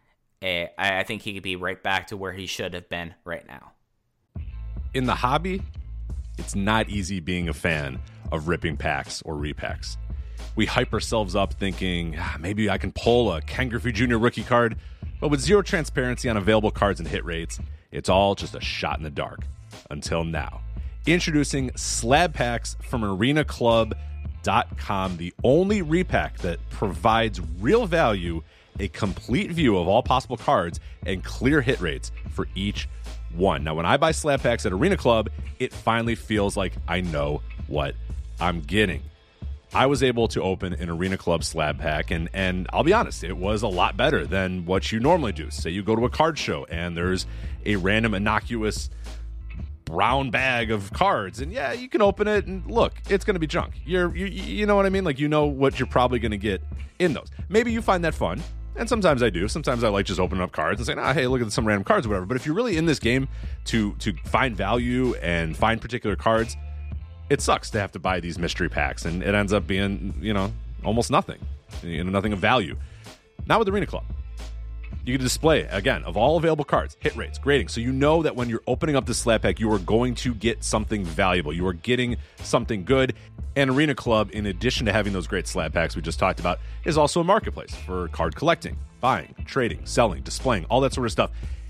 [SPEAKER 3] I think he could be right back to where he should have been right now.
[SPEAKER 5] In the hobby, it's not easy being a fan of ripping packs or repacks. We hype ourselves up thinking, maybe I can pull a Ken Griffey Jr. rookie card, but with zero transparency on available cards and hit rates, it's all just a shot in the dark. Until now. Introducing slab packs from arenaclub.com, the only repack that provides real value, a complete view of all possible cards, and clear hit rates for each one. Now, when I buy slab packs at Arena Club, it finally feels like I know what I'm getting. I was able to open an Arena Club slab pack, and I'll be honest, it was a lot better than what you normally do. Say you go to a card show, and there's a random innocuous brown bag of cards, and yeah, you can open it and look, it's going to be junk. You know what I mean? Like, you know what you're probably going to get in those. Maybe you find that fun, and sometimes I do. Sometimes I like just opening up cards and saying, hey, look at some random cards or whatever. But if you're really in this game to find value and find particular cards, it sucks to have to buy these mystery packs, and it ends up being, almost nothing, nothing of value. Not with Arena Club. You can display, again, of all available cards, hit rates, grading, so you know that when you're opening up the slab pack, you are going to get something valuable. You are getting something good. And Arena Club, in addition to having those great slab packs we just talked about, is also a marketplace for card collecting, buying, trading, selling, displaying, all that sort of stuff.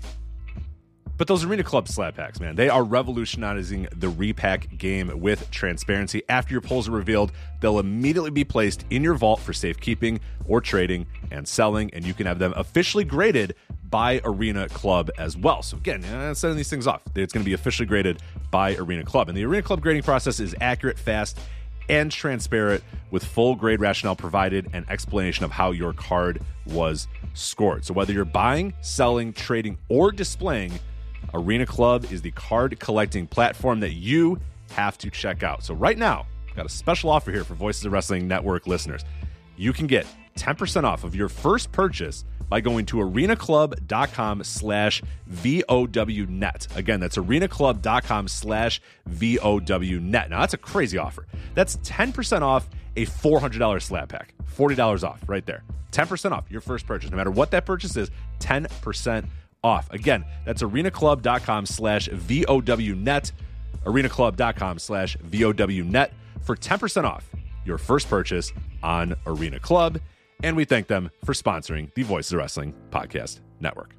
[SPEAKER 5] But those Arena Club slab packs, man, they are revolutionizing the repack game with transparency. After your pulls are revealed, they'll immediately be placed in your vault for safekeeping or trading and selling, and you can have them officially graded by Arena Club as well. So again, sending these things off, it's going to be officially graded by Arena Club. And the Arena Club grading process is accurate, fast, and transparent, with full grade rationale provided and explanation of how your card was scored. So whether you're buying, selling, trading, or displaying, Arena Club is the card collecting platform that you have to check out. So right now, I've got a special offer here for Voices of Wrestling Network listeners. You can get 10% off of your first purchase by going to arenaclub.com/VOWnet. Again, that's arenaclub.com/VOWnet. Now, that's a crazy offer. That's 10% off a $400 slab pack. $40 off right there. 10% off your first purchase. No matter what that purchase is, 10% off. Again, that's arenaclub.com/VOWnet. arenaclub.com/VOWnet for 10% off your first purchase on Arena Club. And we thank them for sponsoring the Voices of Wrestling Podcast Network.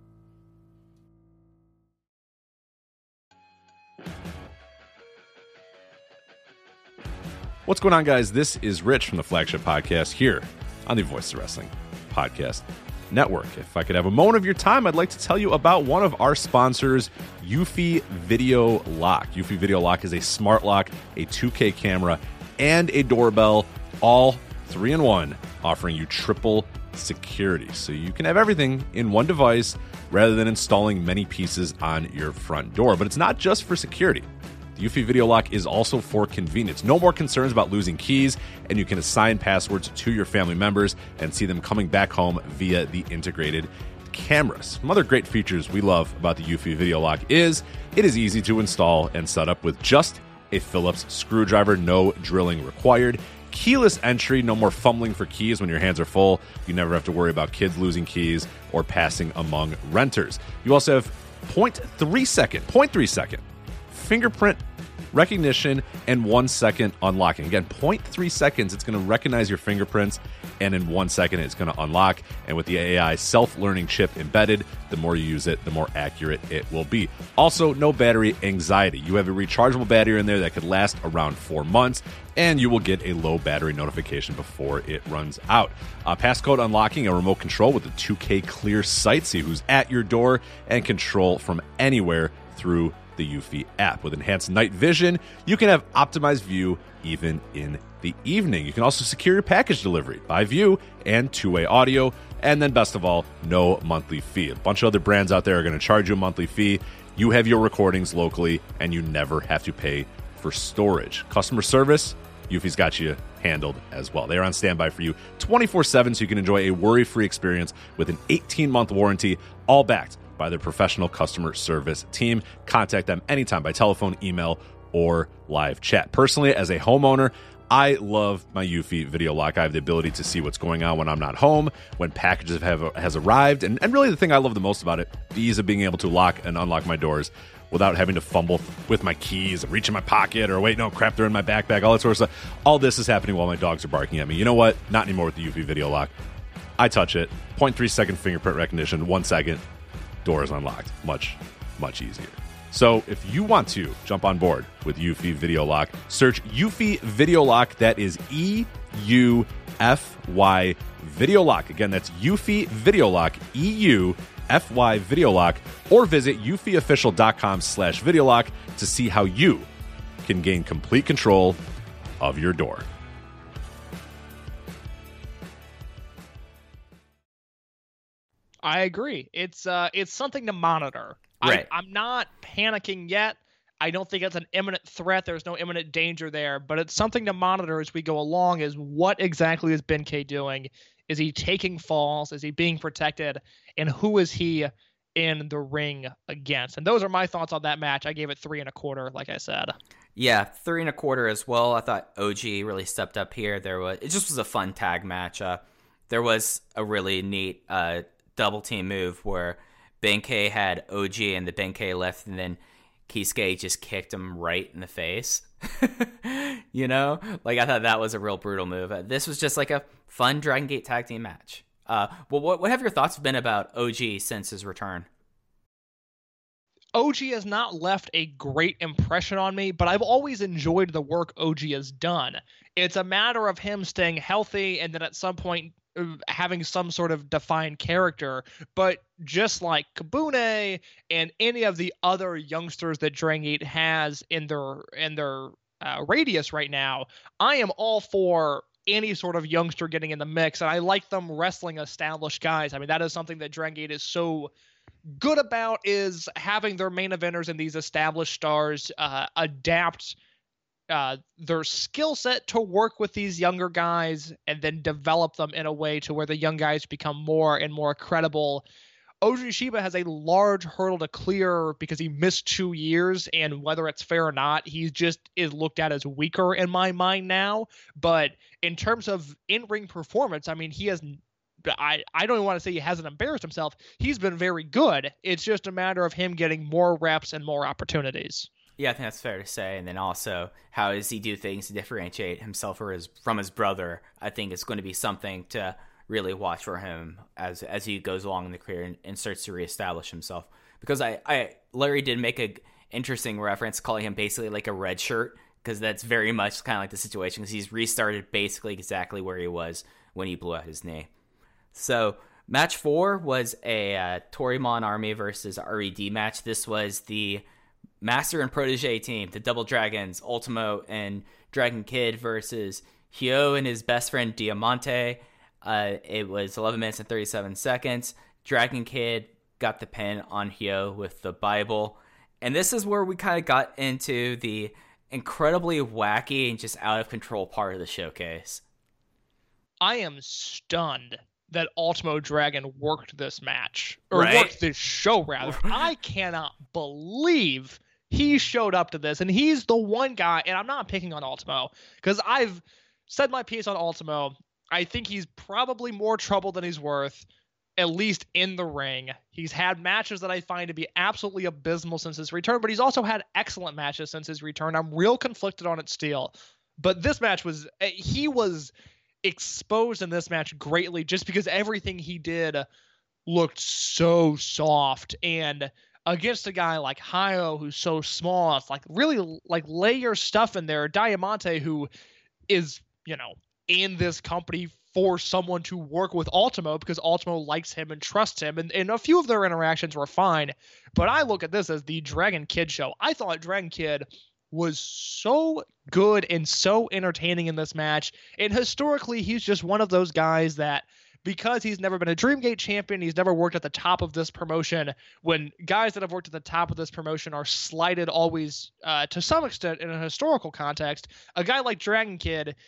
[SPEAKER 5] What's going on, guys? This is Rich from the Flagship Podcast here on the Voices of Wrestling Podcast Network. If I could have a moment of your time, I'd like to tell you about one of our sponsors, Eufy Video Lock. Eufy Video Lock is a smart lock, a 2K camera, and a doorbell, all 3-in-1, offering you triple security. So you can have everything in one device rather than installing many pieces on your front door. But it's not just for security. The Eufy Video Lock is also for convenience. No more concerns about losing keys, and you can assign passwords to your family members and see them coming back home via the integrated cameras. Some other great features we love about the Eufy Video Lock is it is easy to install and set up with just a Phillips screwdriver, no drilling required. Keyless entry, no more fumbling for keys when your hands are full. You never have to worry about kids losing keys or passing among renters. You also have 0.3 second fingerprint recognition and 1 second unlocking. Again, 0.3 seconds, it's going to recognize your fingerprints, and in 1 second, it's going to unlock. And with the AI self-learning chip embedded, the more you use it, the more accurate it will be. Also, no battery anxiety. You have a rechargeable battery in there that could last around 4 months, and you will get a low battery notification before it runs out. Passcode unlocking, a remote control with a 2K clear sight, see who's at your door, and control from anywhere through the Eufy app. With enhanced night vision, you can have optimized view even in the evening. You can also secure your package delivery by view and two-way audio. And then best of all, no monthly fee. A bunch of other brands out there are going to charge you a monthly fee. You have your recordings locally, and you never have to pay for storage. Customer service, Eufy's got you handled as well. They are on standby for you 24/7, so you can enjoy a worry-free experience with an 18-month warranty, all backed by their professional customer service team. Contact them anytime by telephone, email, or live chat. Personally, as a homeowner, I love my Eufy Video Lock. I have the ability to see what's going on when I'm not home, when packages has arrived, and really the thing I love the most about it, the ease of being able to lock and unlock my doors without having to fumble with my keys and reach in my pocket or wait, no, crap, they're in my backpack, all that sort of stuff. All this is happening while my dogs are barking at me. You know what? Not anymore with the Eufy Video Lock. I touch it, 0.3 second fingerprint recognition, 1 second, door is unlocked. Much, much easier. So if you want to jump on board with Eufy Video Lock, search Eufy Video Lock. That is EUFY Video Lock. Again, that's Eufy Video Lock, EUFY Video Lock, or visit eufyofficial.com/videolock to see how you can gain complete control of your door.
[SPEAKER 4] I agree. It's something to monitor.
[SPEAKER 3] Right.
[SPEAKER 4] I'm not panicking yet. I don't think it's an imminent threat. There's no imminent danger there, but it's something to monitor as we go along. Is what exactly is Ben-K doing? Is he taking falls? Is he being protected? And who is he in the ring against? And those are my thoughts on that match. I gave it 3 1/4, like I said.
[SPEAKER 3] Yeah, 3 1/4 as well. I thought OG really stepped up here. It just was a fun tag match. There was a really neat double team move where Ben-K had OG and the Ben-K left, and then Kisuke just kicked him right in the face. You know? Like, I thought that was a real brutal move. This was just like a fun Dragon Gate tag team match. Well, what have your thoughts been about OG since his return?
[SPEAKER 4] OG has not left a great impression on me, but I've always enjoyed the work OG has done. It's a matter of him staying healthy and then at some point having some sort of defined character. But just like Kabune and any of the other youngsters that Dragon Gate has in their radius right now, I am all for any sort of youngster getting in the mix, and I like them wrestling established guys. I mean, that is something that Dragon Gate is so good about, is having their main eventers and these established stars adapt their skill set to work with these younger guys and then develop them in a way to where the young guys become more and more credible. Oji Shiba has a large hurdle to clear because he missed 2 years, and whether it's fair or not, he just is looked at as weaker in my mind now. But in terms of in-ring performance, I mean, he has... I don't even want to say he hasn't embarrassed himself. He's been very good. It's just a matter of him getting more reps and more opportunities.
[SPEAKER 3] Yeah, I think that's fair to say. And then also, how does he do things to differentiate himself from his brother? I think it's going to be something to really watch for him as he goes along in the career and starts to reestablish himself. Because Larry did make a interesting reference, calling him basically like a red shirt, because that's very much kind of like the situation, because he's restarted basically exactly where he was when he blew out his knee. So match 4 was a Torimon Army versus RED match. This was the Master and Protege team, the Double Dragons, Ultimo and Dragon Kid versus Hyo and his best friend Diamante. It was 11 minutes and 37 seconds. Dragon Kid got the pin on Hyo with the Bible. And this is where we kind of got into the incredibly wacky and just out of control part of the showcase.
[SPEAKER 4] I am stunned that Ultimo Dragon worked this match, or
[SPEAKER 3] right?
[SPEAKER 4] Worked this show, rather. I cannot believe he showed up to this, and he's the one guy, and I'm not picking on Ultimo, because I've said my piece on Ultimo. I think he's probably more trouble than he's worth, at least in the ring. He's had matches that I find to be absolutely abysmal since his return, but he's also had excellent matches since his return. I'm real conflicted on it still, but this match he was exposed in this match greatly just because everything he did looked so soft, and against a guy like Hyo who's so small, it's like really like lay your stuff in there. Diamante, who is, in this company for someone to work with Ultimo because Ultimo likes him and trusts him, and a few of their interactions were fine, but I look at this as the Dragon Kid show. I thought Dragon Kid was so good and so entertaining in this match. And historically, he's just one of those guys that, because he's never been a Dreamgate champion, he's never worked at the top of this promotion. When guys that have worked at the top of this promotion are slighted always to some extent in a historical context, a guy like Dragon Kid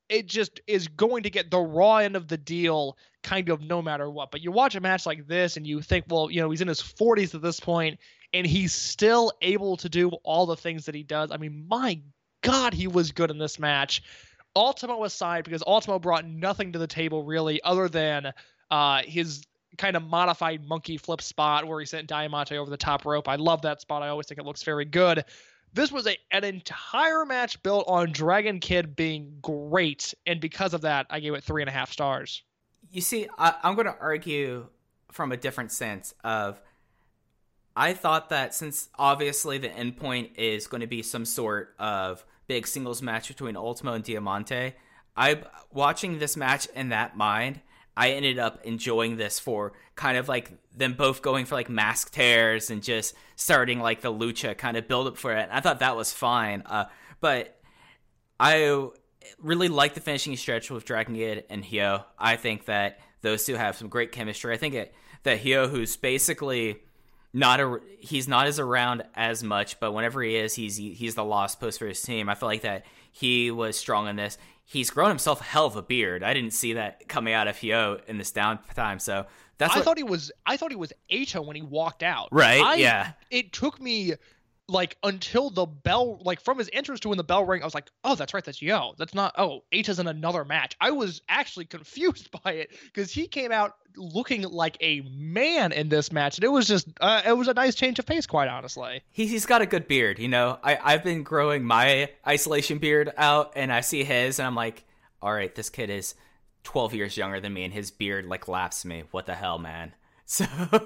[SPEAKER 4] it just is going to get the raw end of the deal kind of no matter what. But you watch a match like this and you think, well, he's in his 40s at this point and he's still able to do all the things that he does. I mean, my God, he was good in this match. Ultimo aside, because Ultimo brought nothing to the table really other than his kind of modified monkey flip spot where he sent Diamante over the top rope. I love that spot. I always think it looks very good. This was an entire match built on Dragon Kid being great, and because of that, I gave it 3.5 stars.
[SPEAKER 3] You see, I'm going to argue from a different sense of, I thought that since obviously the endpoint is going to be some sort of big singles match between Ultimo and Diamante, watching this match in that mind, I ended up enjoying this for kind of like them both going for like mask tears and just starting like the lucha kind of build up for it. And I thought that was fine. But I really like the finishing stretch with Dragon Kid and Hyo. I think that those two have some great chemistry. I think that Hyo, who's basically he's not as around as much, but whenever he is, he's the lost post for his team. I feel like that he was strong in this. He's grown himself a hell of a beard. I didn't see that coming out of Hyo in this downtime. So I thought he was Eito when he walked out. Right? Yeah.
[SPEAKER 4] It took me like until the bell, like from his entrance to when the bell rang, I was like, oh, that's right, that's Yo. That's not. Oh, Eito's in another match. I was actually confused by it because he came out looking like a man in this match, and it was just it was a nice change of pace, quite honestly.
[SPEAKER 3] He's got a good beard, I've been growing my isolation beard out, and I see his, and I'm like, all right, this kid is 12 years younger than me, and his beard like laughs me. What the hell, man? So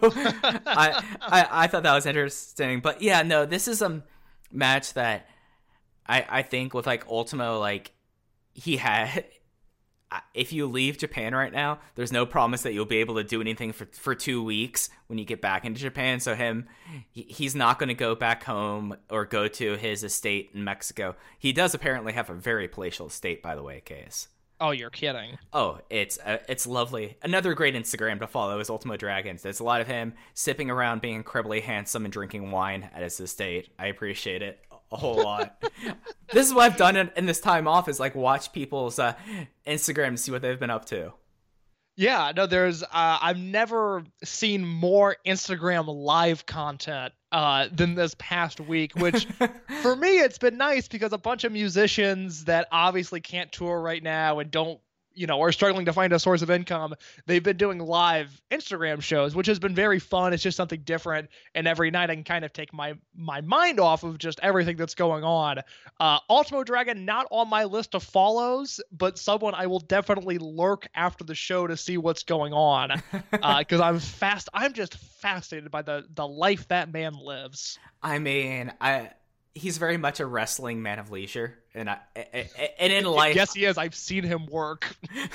[SPEAKER 3] I thought that was interesting, but yeah, no, this is a match that I think with like Ultimo, like he had. If you leave Japan right now, there's no promise that you'll be able to do anything for 2 weeks when you get back into Japan. So he's not going to go back home or go to his estate in Mexico. He does apparently have a very palatial estate, by the way, Case.
[SPEAKER 4] Oh, you're kidding.
[SPEAKER 3] Oh, it's lovely. Another great Instagram to follow is Ultimo Dragons. There's a lot of him sipping around, being incredibly handsome and drinking wine at his estate. I appreciate it a whole lot. This is what I've done in this time off, is like watch people's Instagram to see what they've been up to.
[SPEAKER 4] Yeah, no, there's I've never seen more Instagram live content than this past week, which for me it's been nice because a bunch of musicians that obviously can't tour right now and don't are struggling to find a source of income, they've been doing live Instagram shows, which has been very fun. It's just something different, and every night I can kind of take my mind off of just everything that's going on. Ultimo Dragon, not on my list of follows, but someone I will definitely lurk after the show to see what's going on, because I'm just fascinated by the life that man lives.
[SPEAKER 3] I mean, he's very much a wrestling man of leisure, and in life,
[SPEAKER 4] yes, he is. I've seen him work.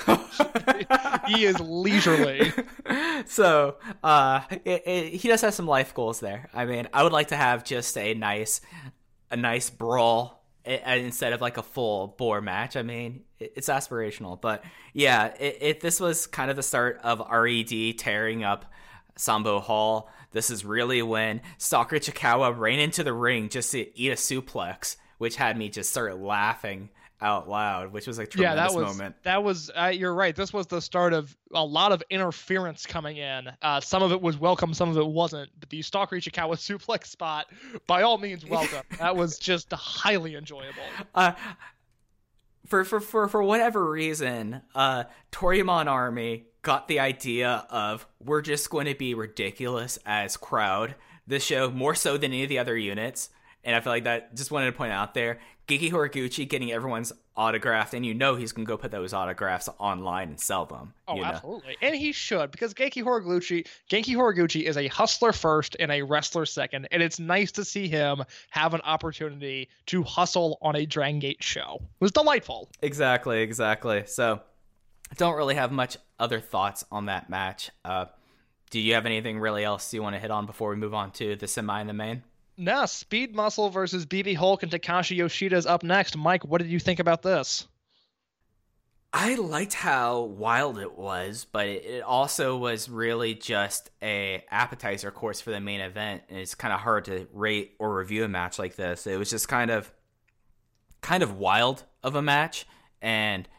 [SPEAKER 4] He is leisurely.
[SPEAKER 3] So, he does have some life goals there. I mean, I would like to have just a nice brawl instead of like a full bore match. I mean, it's aspirational, but yeah, this was kind of the start of RED tearing up Sambo Hall. This is really when Stalker Chikawa ran into the ring just to eat a suplex, which had me just start laughing out loud, which was a tremendous moment.
[SPEAKER 4] That was you're right. This was the start of a lot of interference coming in. Some of it was welcome, some of it wasn't. But the Stalker Chikawa suplex spot, by all means, welcome. That was just highly enjoyable.
[SPEAKER 3] For whatever reason, Toryumon Army got the idea of, we're just going to be ridiculous as crowd this show, more so than any of the other units. And I feel like that, just wanted to point out there, Genki Horiguchi getting everyone's autographed, and he's going to go put those autographs online and sell them.
[SPEAKER 4] Oh, absolutely. And he should, because Genki Horiguchi is a hustler first and a wrestler second, and it's nice to see him have an opportunity to hustle on a Dragon Gate show. It was delightful.
[SPEAKER 3] Exactly. So, I don't really have much other thoughts on that match. Do you have anything really else you want to hit on before we move on to the semi and the main?
[SPEAKER 4] Nah, Speed Muscle versus BB Hulk and Takashi Yoshida is up next. Mike, what did you think about this?
[SPEAKER 3] I liked how wild it was, but it also was really just a appetizer course for the main event, and it's kind of hard to rate or review a match like this. It was just kind of wild of a match, and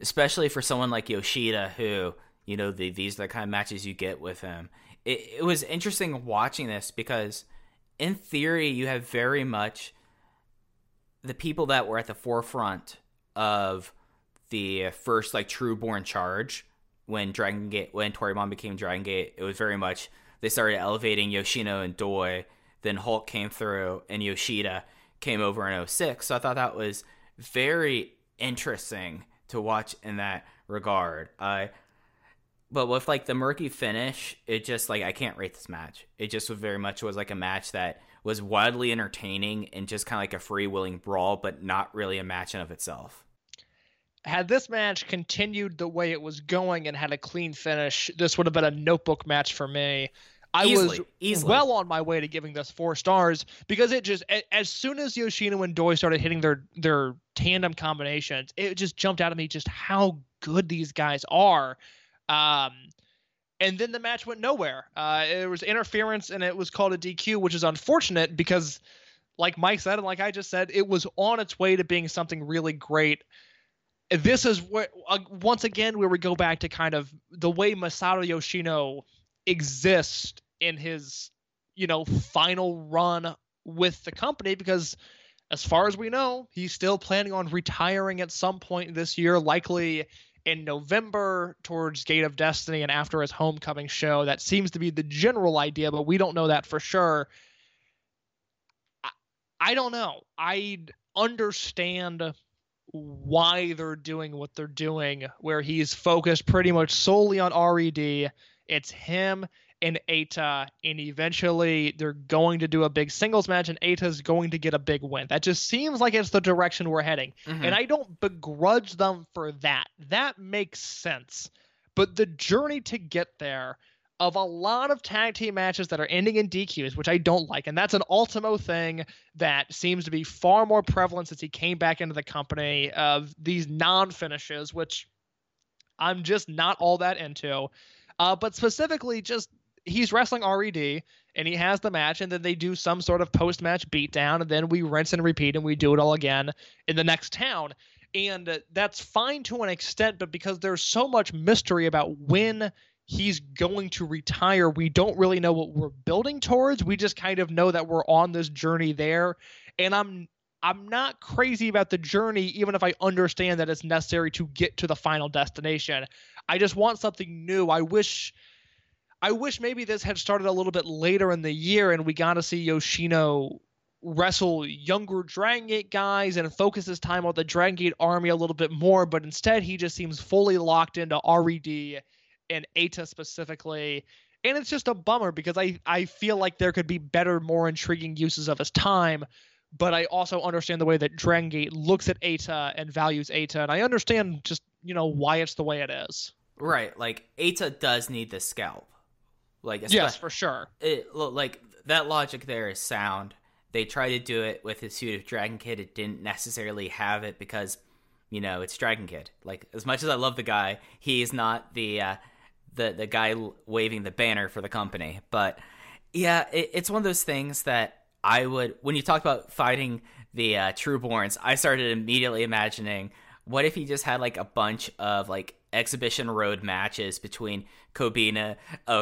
[SPEAKER 3] especially for someone like Yoshida, who, you know, these are the kind of matches you get with him. It was interesting watching this because, in theory, you have very much the people that were at the forefront of the first, like, Trueborn charge when Toryumon became Dragon Gate. It was very much, they started elevating Yoshino and Doi, then Hulk came through, and Yoshida came over in 06. So I thought that was very interesting to watch in that regard. But with, like, the murky finish, it just, like, I can't rate this match. It just very much was, like, a match that was wildly entertaining and just kind of like a free-wheeling brawl, but not really a match in of itself.
[SPEAKER 4] Had this match continued the way it was going and had a clean finish, this would have been a notebook match for me. I was well on my way to giving this 4 stars because it just, as soon as Yoshino and Doi started hitting their tandem combinations, it just jumped out at me just how good these guys are. And then the match went nowhere. It was interference and it was called a DQ, which is unfortunate because, like Mike said and like I just said, it was on its way to being something really great. This is where, once again, where we go back to kind of the way Masato Yoshino exists in his, you know, final run with the company, because as far as we know, he's still planning on retiring at some point this year, likely in November towards Gate of Destiny and after his homecoming show. That seems to be the general idea, but we don't know that for sure. I don't know. I understand why they're doing what they're doing, where he's focused pretty much solely on RED. It's him and Eita, and eventually they're going to do a big singles match, and Eita's going to get a big win. That just seems like it's the direction we're heading. Mm-hmm. And I don't begrudge them for that. That makes sense. But the journey to get there of a lot of tag team matches that are ending in DQs, which I don't like, and that's an Ultimo thing that seems to be far more prevalent since he came back into the company, of these non-finishes, which I'm just not all that into. But specifically, just he's wrestling RED, and he has the match, and then they do some sort of post-match beatdown, and then we rinse and repeat, and we do it all again in the next town. And that's fine to an extent, but because there's so much mystery about when he's going to retire, we don't really know what we're building towards. We just kind of know that we're on this journey there. And I'm not crazy about the journey, even if I understand that it's necessary to get to the final destination. I just want something new. I wish maybe this had started a little bit later in the year and we got to see Yoshino wrestle younger Dragon Gate guys and focus his time on the Dragon Gate army a little bit more, but instead he just seems fully locked into RED and Eita specifically. And it's just a bummer because I feel like there could be better, more intriguing uses of his time, but I also understand the way that Dragon Gate looks at Eita and values Eita, and I understand just, you know, why it's the way it is.
[SPEAKER 3] Right, like, Eita does need the scalp. Like,
[SPEAKER 4] yes, for sure.
[SPEAKER 3] Like, that logic there is sound. They tried to do it with his suit of Dragon Kid. It didn't necessarily have it because, you know, it's Dragon Kid. Like, as much as I love the guy, he's not the guy waving the banner for the company. But, yeah, it's one of those things that I would, when you talk about fighting the Trueborns, I started immediately imagining, what if he just had, like, a bunch of, like, exhibition road matches between Kobune,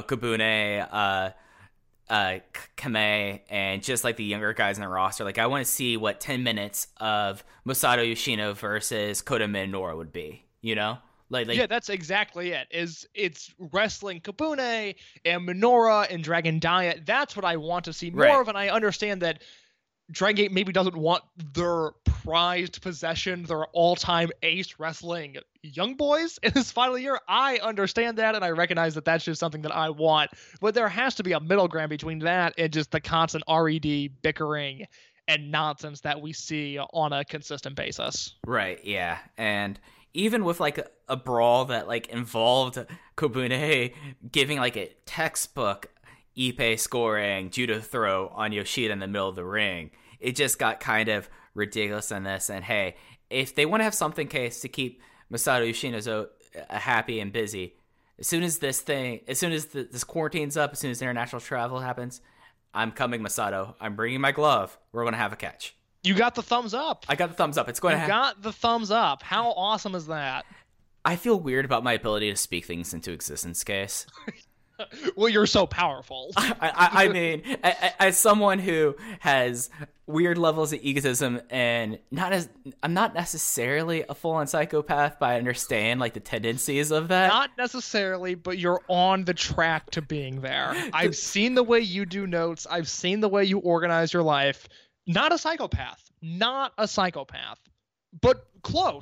[SPEAKER 3] Kamei, and just, like, the younger guys in the roster. Like, I want to see what 10 minutes of Masato Yoshino versus Kota Minoura would be, you know? Like,
[SPEAKER 4] yeah, that's exactly it. It's wrestling Kobune and Minoura and Dragon Diet. That's what I want to see more of, and I understand that Dragon Gate maybe doesn't want their prized possession, their all-time ace wrestling young boys in this final year. I understand that, and I recognize that that's just something that I want. But there has to be a middle ground between that and just the constant RED bickering and nonsense that we see on a consistent basis.
[SPEAKER 3] Right, yeah. And even with, like, a brawl that, like, involved Kobune giving, like, a textbook Ippei scoring judo throw on Yoshida in the middle of the ring, it just got kind of ridiculous in this. And hey, if they want to have something case to keep Masato Yoshino happy and busy, as soon as this quarantine's up, as soon as international travel happens, I'm coming, Masato. I'm bringing my glove. We're going to have a catch.
[SPEAKER 4] You got the thumbs up.
[SPEAKER 3] I got the thumbs up. It's going to happen.
[SPEAKER 4] You got the thumbs up. How awesome is that?
[SPEAKER 3] I feel weird about my ability to speak things into existence, Case.
[SPEAKER 4] Well, you're so powerful.
[SPEAKER 3] I mean, as someone who has weird levels of egotism, and I'm not necessarily a full-on psychopath, but I understand like the tendencies of that.
[SPEAKER 4] Not necessarily, but you're on the track to being there. I've seen the way you do notes. I've seen the way you organize your life. Not a psychopath. Not a psychopath. But close.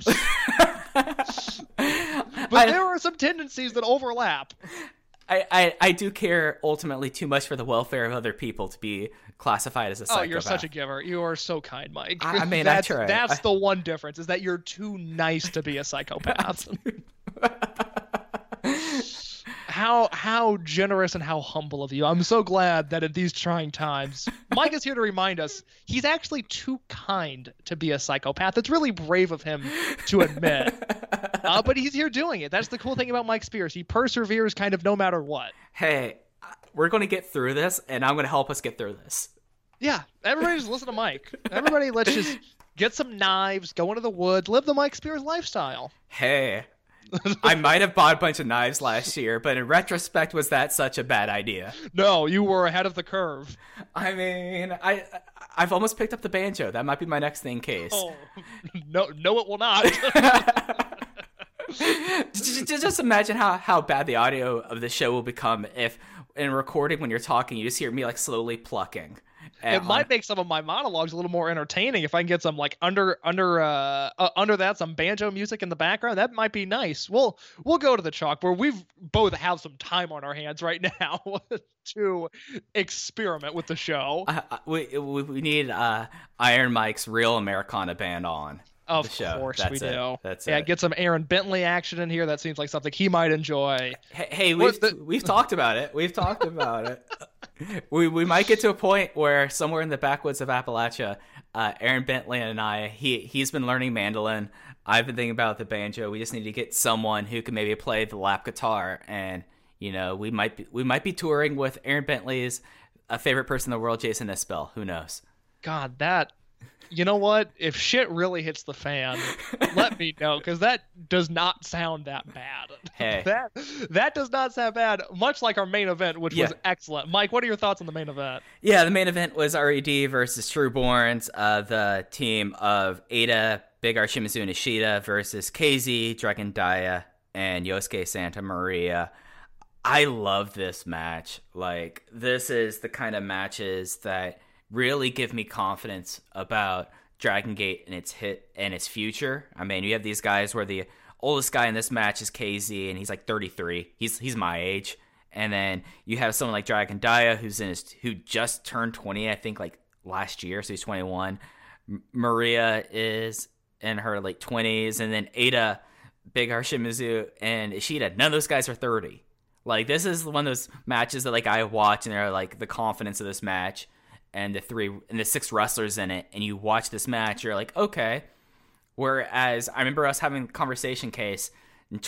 [SPEAKER 4] But there are some tendencies that overlap.
[SPEAKER 3] I do care ultimately too much for the welfare of other people to be classified as a psychopath.
[SPEAKER 4] Oh, you're such a giver. You are so kind, Mike.
[SPEAKER 3] I mean,
[SPEAKER 4] that's,
[SPEAKER 3] I try.
[SPEAKER 4] That's the one difference, is that you're too nice to be a psychopath. How generous and how humble of you. I'm so glad that at these trying times, Mike is here to remind us he's actually too kind to be a psychopath. It's really brave of him to admit. But he's here doing it. That's the cool thing about Mike Spears. He perseveres kind of no matter what.
[SPEAKER 3] Hey, we're going to get through this, and I'm going to help us get through this.
[SPEAKER 4] Yeah, everybody just listen to Mike. Everybody, let's just get some knives, go into the woods, live the Mike Spears lifestyle.
[SPEAKER 3] Hey, I might have bought a bunch of knives last year, but in retrospect, was that such a bad idea?
[SPEAKER 4] No, you were ahead of the curve.
[SPEAKER 3] I mean, I've almost picked up the banjo. That might be my next thing, Case.
[SPEAKER 4] Oh, no, it will not.
[SPEAKER 3] Just imagine how bad the audio of the show will become if, in recording, when you're talking, you just hear me like slowly plucking.
[SPEAKER 4] It might make some of my monologues a little more entertaining if I can get some like under that some banjo music in the background. That might be nice. We'll go to the chalkboard. We've both have some time on our hands right now to experiment with the show.
[SPEAKER 3] We need Iron Mike's Real Americana Band on.
[SPEAKER 4] Of course we do.
[SPEAKER 3] That's
[SPEAKER 4] it.
[SPEAKER 3] Get
[SPEAKER 4] Get some Aaron Bentley action in here. That seems like something he might enjoy.
[SPEAKER 3] Hey, we've talked about it. We've talked about it. We might get to a point where somewhere in the backwoods of Appalachia, Aaron Bentley and I, he's been learning mandolin. I've been thinking about the banjo. We just need to get someone who can maybe play the lap guitar, and we might be touring with Aaron Bentley's favorite person in the world, Jason Isbell. Who knows?
[SPEAKER 4] God, that. You know what? If shit really hits the fan, let me know, because that does not sound that bad.
[SPEAKER 3] Hey.
[SPEAKER 4] That does not sound bad, much like our main event, which was excellent. Mike, what are your thoughts on the main event?
[SPEAKER 3] Yeah, the main event was RED versus Trueborns, the team of Ada, Big R Shimizu and Ishida versus KZ, Dragon Dia, and Yosuke Santa Maria. I love this match. Like, this is the kind of matches that really give me confidence about Dragon Gate and its future. I mean, you have these guys where the oldest guy in this match is KZ, and he's like 33. He's my age. And then you have someone like Dragon Dia who just turned 20, I think, like last year, so he's 21. Maria is in her late 20s, and then Ada, Big R Shimizu, and Ishida. None of those guys are 30. Like, this is one of those matches that like I watch, and they're like the confidence of this match. And the 6 wrestlers in it, and you watch this match, you're like, okay. Whereas I remember us having a conversation, Case, in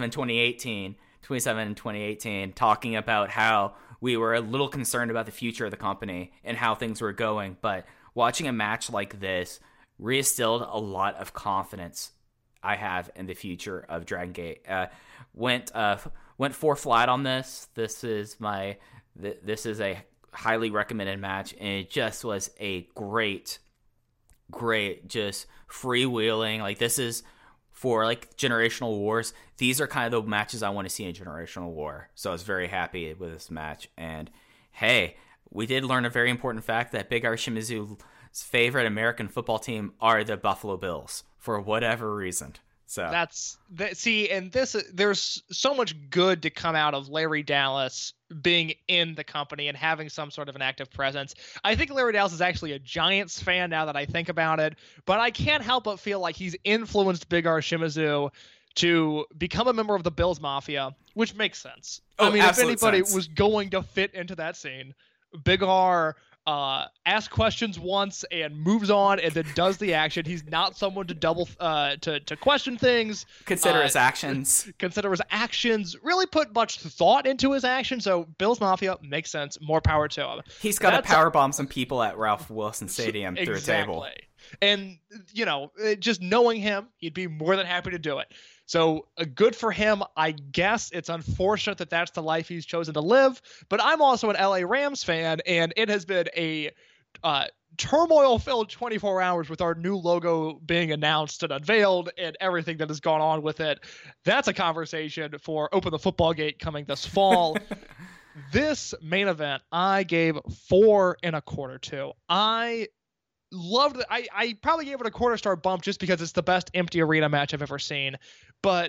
[SPEAKER 3] 2018, talking about how we were a little concerned about the future of the company and how things were going. But watching a match like this reinstilled a lot of confidence I have in the future of Dragon Gate. Went 4 flat on this. This is a highly recommended match, and it just was a great just freewheeling. Like, this is for like generational wars. These are kind of the matches I want to see in a generational war. So I was very happy with this match. And hey, we did learn a very important fact that Big R Shimizu's favorite American football team are the Buffalo Bills for whatever reason. So there's so much good to come out of Larry Dallas being in the company and having some sort of an active presence. I think Larry Dallas is actually a Giants fan now that I think about it, but I can't help but feel like he's influenced Big R Shimizu to become a member of the Bills Mafia, which makes sense. I mean, if anybody was going to fit into that scene, Big R asks questions once and moves on and then does the action. He's not someone to to question things. Consider his actions.
[SPEAKER 4] Really put much thought into his actions. So Bills Mafia makes sense. More power to him.
[SPEAKER 3] He's got to powerbomb some people at Ralph Wilson Stadium through a table.
[SPEAKER 4] And, just knowing him, he'd be more than happy to do it. So good for him. I guess it's unfortunate that that's the life he's chosen to live, but I'm also an LA Rams fan, and it has been a turmoil-filled 24 hours with our new logo being announced and unveiled and everything that has gone on with it. That's a conversation for Open the Football Gate coming this fall. This main event, I gave 4 1/4 to. I loved it. I probably gave it a quarter-star bump just because it's the best empty arena match I've ever seen. But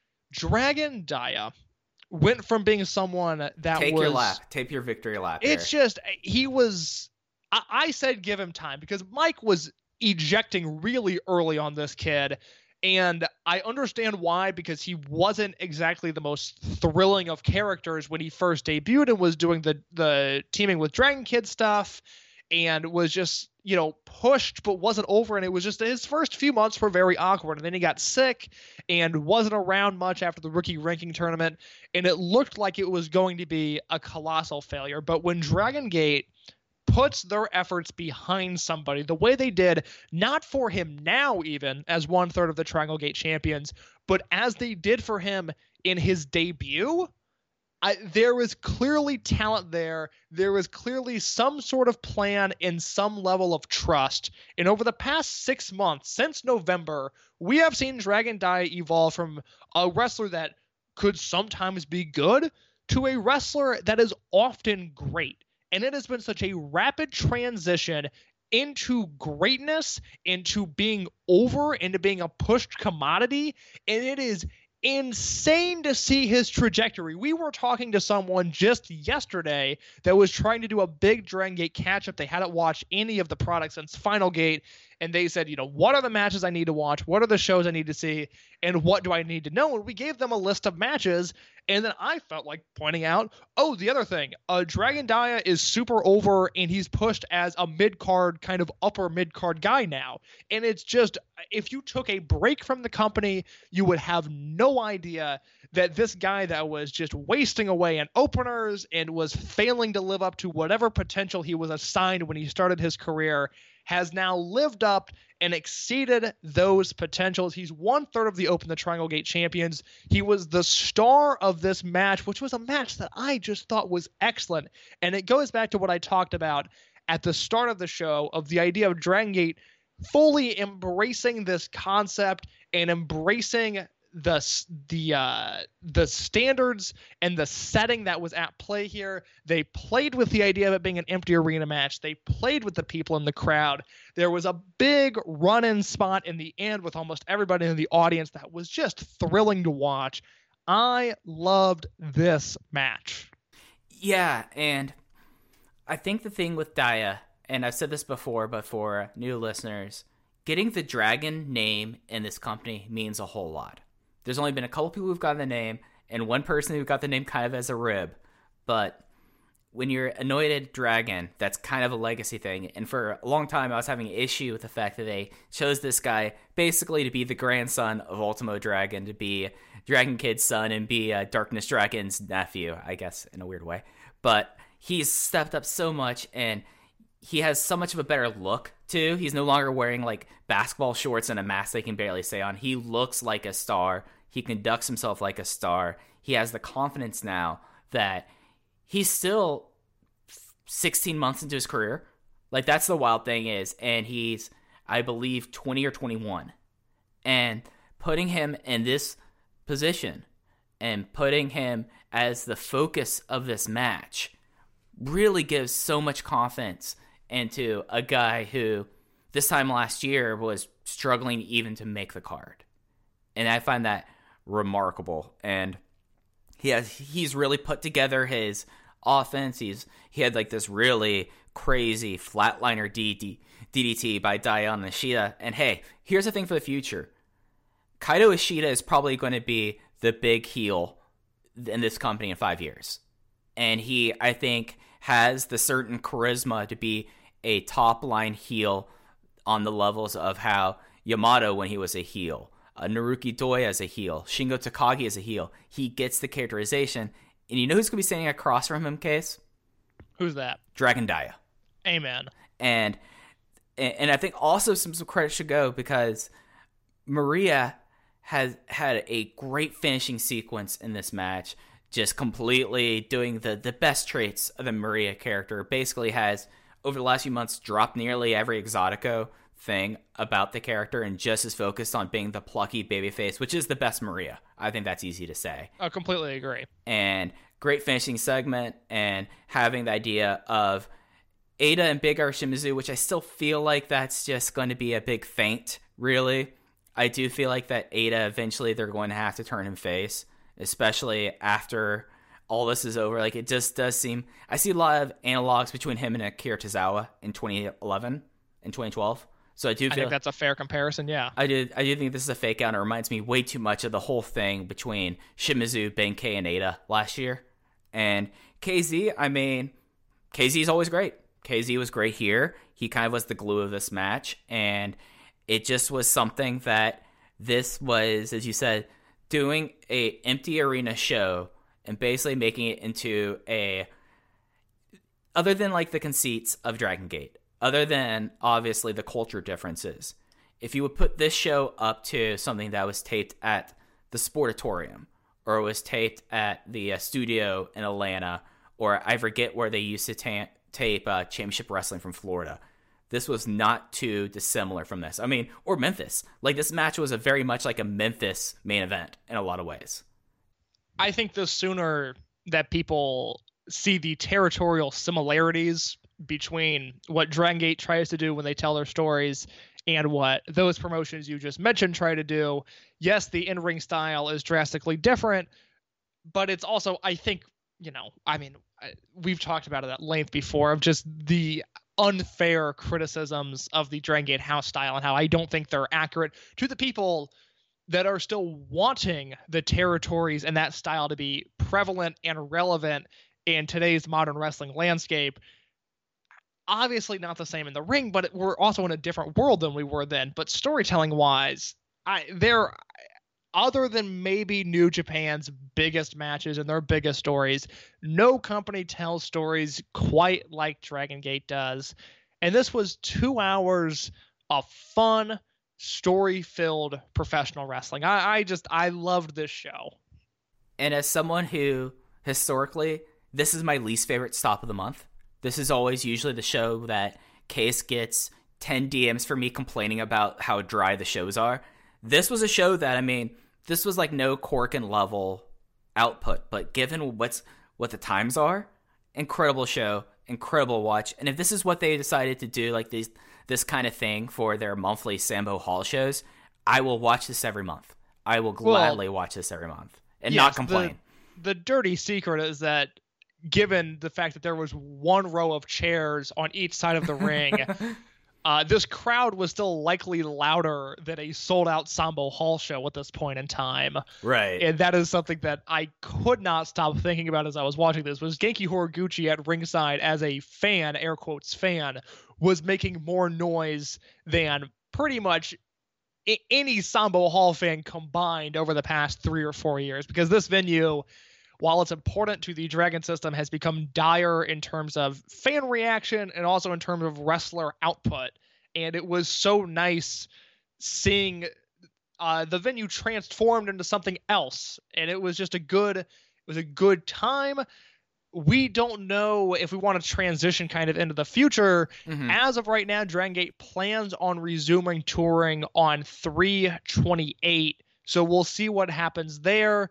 [SPEAKER 4] Dragon Dia went from being someone that
[SPEAKER 3] Take your victory lap.
[SPEAKER 4] It's
[SPEAKER 3] here.
[SPEAKER 4] just, he was... I said give him time because Mike was ejecting really early on this kid, and I understand why, because he wasn't exactly the most thrilling of characters when he first debuted and was doing the teaming with Dragon Kid stuff, and was just, pushed but wasn't over, and it was just his first few months were very awkward, and then he got sick and wasn't around much after the rookie ranking tournament, and it looked like it was going to be a colossal failure. But when Dragon Gate puts their efforts behind somebody the way they did, not for him now even as 1/3 of the Triangle Gate champions, but as they did for him in his debut, there was clearly talent there. There was clearly some sort of plan and some level of trust. And over the past 6 months, since November, we have seen Dragon Dia evolve from a wrestler that could sometimes be good to a wrestler that is often great. And it has been such a rapid transition into greatness, into being over, into being a pushed commodity. And it is insane to see his trajectory. We were talking to someone just yesterday that was trying to do a big Dragon Gate catch-up. They hadn't watched any of the products since Final Gate. And they said, what are the matches I need to watch? What are the shows I need to see? And what do I need to know? And we gave them a list of matches. And then I felt like pointing out, the other thing, Dragon Dia is super over and he's pushed as a mid-card, kind of upper mid-card guy now. And it's just, if you took a break from the company, you would have no idea that this guy that was just wasting away in openers and was failing to live up to whatever potential he was assigned when he started his career has now lived up and exceeded those potentials. He's 1/3 of the Open the Triangle Gate champions. He was the star of this match, which was a match that I just thought was excellent. And it goes back to what I talked about at the start of the show of the idea of Dragon Gate fully embracing this concept and embracing the standards and the setting that was at play here. They played with the idea of it being an empty arena match. They played with the people in the crowd. There was a big run-in spot in the end with almost everybody in the audience that was just thrilling to watch. I loved this match.
[SPEAKER 3] Yeah, and I think the thing with Dia, and I've said this before, but for new listeners, getting the Dragon name in this company means a whole lot. There's only been a couple people who've gotten the name, and one person who got the name kind of as a rib. But when you're Anointed Dragon, that's kind of a legacy thing. And for a long time, I was having an issue with the fact that they chose this guy basically to be the grandson of Ultimo Dragon, to be Dragon Kid's son, and be Darkness Dragon's nephew, I guess, in a weird way. But he's stepped up so much, and he has so much of a better look, too. He's no longer wearing, basketball shorts and a mask they can barely stay on. He looks like a star. He conducts himself like a star. He has the confidence now that he's still 16 months into his career. That's the wild thing is. And he's, I believe, 20 or 21. And putting him in this position and putting him as the focus of this match really gives so much confidence into a guy who this time last year was struggling even to make the card. And I find that remarkable. And he's really put together his offense. He had this really crazy flatliner DDT by Dayan Ishida. And hey, here's the thing for the future. Kaito Ishida is probably going to be the big heel in this company in 5 years. And he, I think, has the certain charisma to be a top-line heel on the levels of how Yamato when he was a heel, Naruki Doi as a heel, Shingo Takagi as a heel. He gets the characterization. And you know who's going to be standing across from him, Case?
[SPEAKER 4] Who's that?
[SPEAKER 3] Dragon Dia.
[SPEAKER 4] Amen.
[SPEAKER 3] And I think also some credit should go because Maria has had a great finishing sequence in this match, just completely doing the best traits of the Maria character. Basically has, over the last few months, dropped nearly every Exotico thing about the character and just is focused on being the plucky babyface, which is the best Maria. I think that's easy to say.
[SPEAKER 4] I completely agree.
[SPEAKER 3] And great finishing segment, and having the idea of Ada and Big R Shimizu, which I still feel like that's just going to be a big feint, really. I do feel like that Ada, eventually they're going to have to turn him face, especially after all this is over. Like, it just does seem, I see a lot of analogs between him and Akira Tozawa in 2011 and 2012. So I think
[SPEAKER 4] that's a fair comparison, yeah.
[SPEAKER 3] I do think this is a fake out, and it reminds me way too much of the whole thing between Shimizu, Benkei, and Ada last year. And KZ, I mean, KZ is always great. KZ was great here. He kind of was the glue of this match, and it just was something that this was, as you said, doing a empty arena show and basically making it into a, other than like the conceits of Dragon Gate, other than obviously the culture differences, if you would put this show up to something that was taped at the Sportatorium, or it was taped at the studio in Atlanta, or I forget where they used to tape Championship Wrestling from Florida, this was not too dissimilar from this. I mean, or Memphis. Like, this match was a very much like a Memphis main event in a lot of ways.
[SPEAKER 4] I think the sooner that people see the territorial similarities between what Dragon Gate tries to do when they tell their stories and what those promotions you just mentioned try to do, yes, the in-ring style is drastically different, but it's also, I think, we've talked about it at length before, of just the unfair criticisms of the Dragon Gate house style and how I don't think they're accurate to the people that are still wanting the territories and that style to be prevalent and relevant in today's modern wrestling landscape. Obviously not the same in the ring, but we're also in a different world than we were then. But storytelling wise, other than maybe New Japan's biggest matches and their biggest stories, no company tells stories quite like Dragon Gate does. And this was 2 hours of fun, story-filled professional wrestling. I loved this show.
[SPEAKER 3] And as someone who, historically, this is my least favorite stop of the month. This is always usually the show that Case gets 10 DMs for me complaining about how dry the shows are. This was a show that, I mean, this was like no Corkin level output, but given what the times are, incredible show, incredible watch. And if this is what they decided to do, like this kind of thing for their monthly Sambo Hall shows, I will watch this every month. I will gladly watch this every month and not complain.
[SPEAKER 4] The dirty secret is that, given the fact that there was one row of chairs on each side of the ring, this crowd was still likely louder than a sold-out Sambo Hall show at this point in time.
[SPEAKER 3] Right.
[SPEAKER 4] And that is something that I could not stop thinking about as I was watching this, was Genki Horiguchi at ringside as a fan, air quotes fan, was making more noise than pretty much any Sambo Hall fan combined over the past 3 or 4 years, because this venue, while it's important to the Dragon system, has become dire in terms of fan reaction and also in terms of wrestler output. And it was so nice seeing the venue transformed into something else. And it was just a good time. We don't know if we want to transition kind of into the future. Mm-hmm. As of right now, Dragon Gate plans on resuming touring on 3/28. So we'll see what happens there.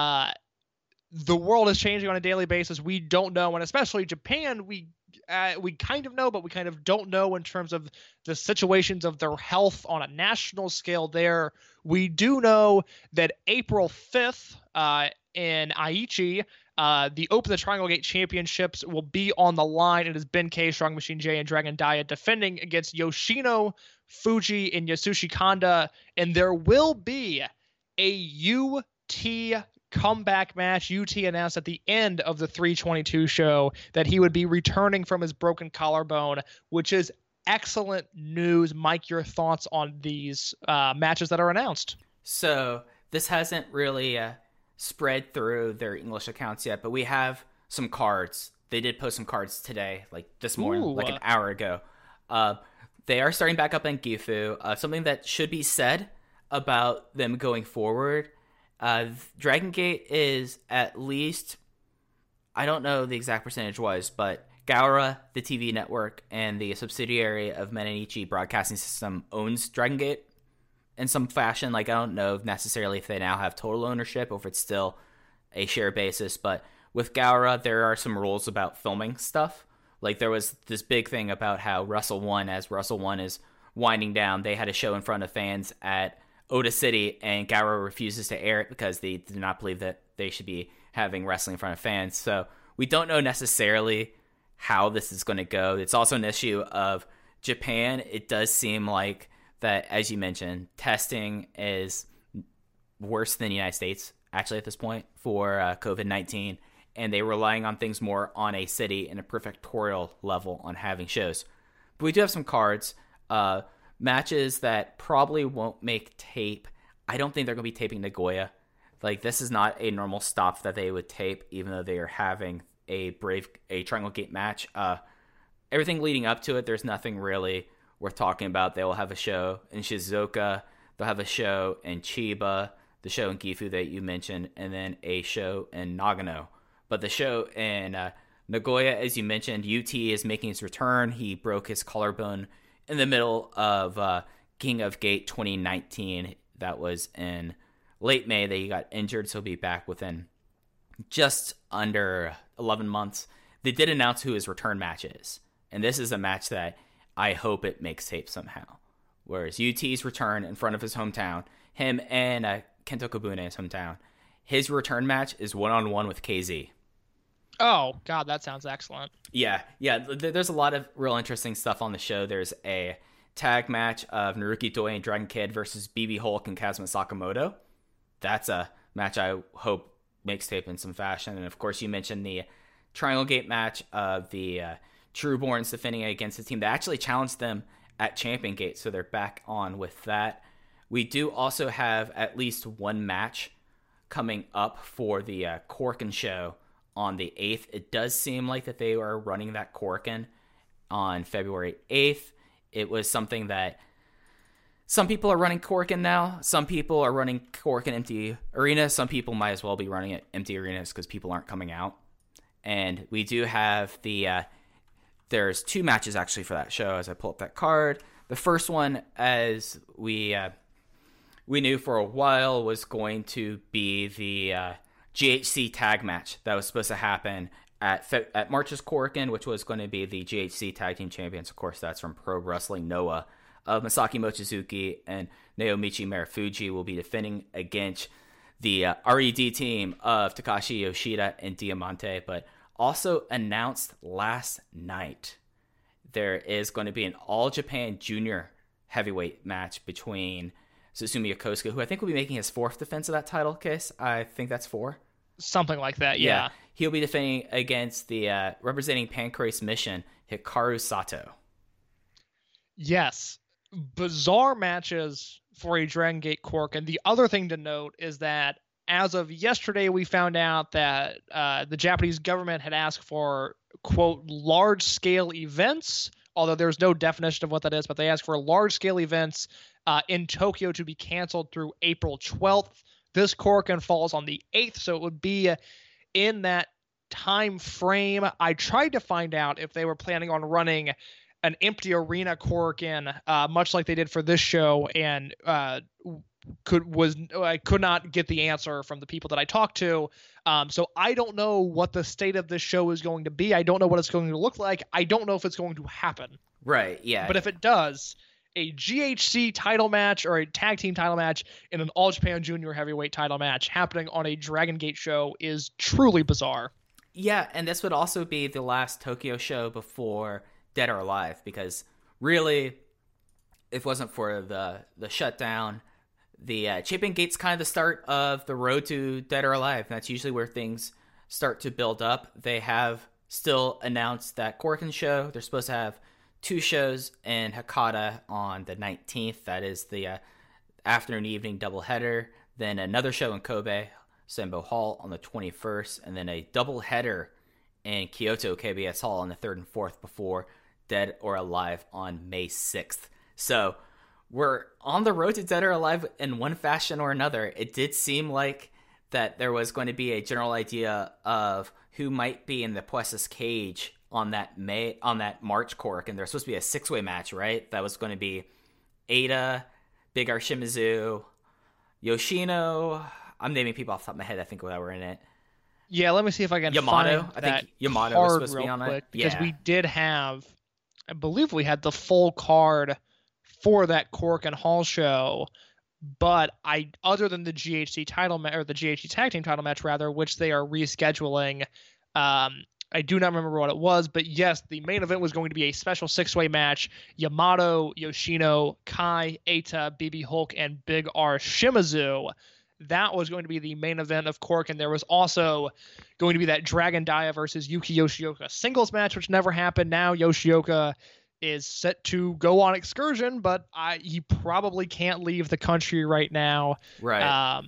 [SPEAKER 4] The world is changing on a daily basis. We don't know, and especially Japan, we kind of know, but we kind of don't know in terms of the situations of their health on a national scale there. We do know that April 5th in Aichi, the Open the Triangle Gate Championships will be on the line. It is Benkei, Strong Machine J, and Dragon Dia defending against Yoshino, Fuji, and Yasushi Kanda, and there will be a UT comeback match. UT announced at the end of the 3/22 show that he would be returning from his broken collarbone, which is excellent news. Mike, your thoughts on these matches that are announced?
[SPEAKER 3] So this hasn't really spread through their English accounts yet, but we have some cards. They did post some cards today, like this morning, like an hour ago. They are starting back up in Gifu. Something that should be said, about them going forward. Dragon Gate is at least, I don't know the exact percentage was, but Gaora, the TV network, and the subsidiary of Mainichi Broadcasting System owns Dragon Gate in some fashion. Like, I don't know necessarily if they now have total ownership or if it's still a share basis, but with Gaora, there are some rules about filming stuff. Like, there was this big thing about how Wrestle 1, as Wrestle 1 is winding down, they had a show in front of fans at Oda City, and Gaora refuses to air it because they do not believe that they should be having wrestling in front of fans. So we don't know necessarily how this is going to go. It's also an issue of Japan. It does seem like that, as you mentioned, testing is worse than the United States, actually, at this point, for COVID-19, and they're relying on things more on a city and a prefectorial level on having shows. But we do have some cards, matches that probably won't make tape. I don't think they're going to be taping Nagoya. Like, this is not a normal stop that they would tape, even though they are having a Triangle Gate match. Everything leading up to it, there's nothing really worth talking about. They will have a show in Shizuoka. They'll have a show in Chiba, the show in Gifu that you mentioned, and then a show in Nagano. But the show in Nagoya, as you mentioned, UT is making his return. He broke his collarbone in the middle of King of Gate 2019. That was in late May that he got injured, so he'll be back within just under 11 months. They did announce who his return match is, and this is a match that I hope it makes tape somehow. Whereas UT's return in front of his hometown, him and Kento Kobune's hometown, his return match is one-on-one with KZ.
[SPEAKER 4] Oh, God, that sounds excellent.
[SPEAKER 3] Yeah. There's a lot of real interesting stuff on the show. There's a tag match of Naruki Doi and Dragon Kid versus BB Hulk and Kazuma Sakamoto. That's a match I hope makes tape in some fashion. And, of course, you mentioned the Triangle Gate match of the Trueborns defending against the team that actually challenged them at Champion Gate, so they're back on with that. We do also have at least one match coming up for the Korakuen show on the 8th. It does seem like that they are running that Korakuen on February 8th. It was something that some people are running Korakuen now. Some people are running Korakuen empty arena. Some people might as well be running it empty arenas because people aren't coming out. And we do have there's two matches actually for that show as I pull up that card. The first one, as we knew for a while, was going to be the GHC tag match that was supposed to happen at March's Korakuen, which was going to be the GHC Tag Team Champions. Of course, that's from Pro Wrestling Noah. Masaki Mochizuki and Naomichi Marufuji will be defending against the RED team of Takashi Yoshida and Diamante. But also announced last night, there is going to be an All Japan Junior heavyweight match between Susumu Yokosuka, who I think will be making his 4th defense of that title case. I think that's 4.
[SPEAKER 4] Something like that, yeah.
[SPEAKER 3] He'll be defending against the representing Pancrase Mission, Hikaru Sato.
[SPEAKER 4] Yes. Bizarre matches for a Dragon Gate Korakuen. The other thing to note is that as of yesterday, we found out that the Japanese government had asked for, quote, large-scale events, although there's no definition of what that is, but they asked for large-scale events in Tokyo to be canceled through April 12th. This Korakuen falls on the 8th, so it would be in that time frame. I tried to find out if they were planning on running an empty arena Korakuen, much like they did for this show, and I could not get the answer from the people that I talked to. So I don't know what the state of this show is going to be. I don't know what it's going to look like. I don't know if it's going to happen.
[SPEAKER 3] Right, yeah.
[SPEAKER 4] But if it does, a GHC title match or a tag team title match and an All Japan Junior heavyweight title match happening on a Dragon Gate show is truly bizarre.
[SPEAKER 3] Yeah, and this would also be the last Tokyo show before Dead or Alive, because really, if it wasn't for the shutdown, the Champion Gate's kind of the start of the road to Dead or Alive. That's usually where things start to build up. They have still announced that Korakuen show. They're supposed to have 2 shows in Hakata on the 19th. That is the afternoon evening doubleheader. Then another show in Kobe, Sembo Hall, on the 21st. And then a doubleheader in Kyoto, KBS Hall, on the 3rd and 4th before Dead or Alive on May 6th. So we're on the road to Dead or Alive in one fashion or another. It did seem like that there was going to be a general idea of who might be in the Puestas cage on that March cork, and there's supposed to be a 6-way match, right? That was going to be Eita, Big R Shimizu, Yoshino. I'm naming people off the top of my head, I think, that were in it.
[SPEAKER 4] Yeah, let me see if I can
[SPEAKER 3] Yamato.
[SPEAKER 4] find
[SPEAKER 3] I
[SPEAKER 4] that
[SPEAKER 3] think Yamato was supposed to be on
[SPEAKER 4] quick,
[SPEAKER 3] it.
[SPEAKER 4] because
[SPEAKER 3] Yeah.
[SPEAKER 4] we did have, I believe we had the full card for that Cork and Hall show, but other than the GHC title or the GHC tag team title match rather, which they are rescheduling, I do not remember what it was, but yes, the main event was going to be a special 6-way match: Yamato, Yoshino, Kai, Eita, BB Hulk, and Big R Shimizu. That was going to be the main event of Cork, and there was also going to be that Dragon Dia versus Yuki Yoshioka singles match, which never happened. Now Yoshioka is set to go on excursion, but he probably can't leave the country right now.
[SPEAKER 3] Right.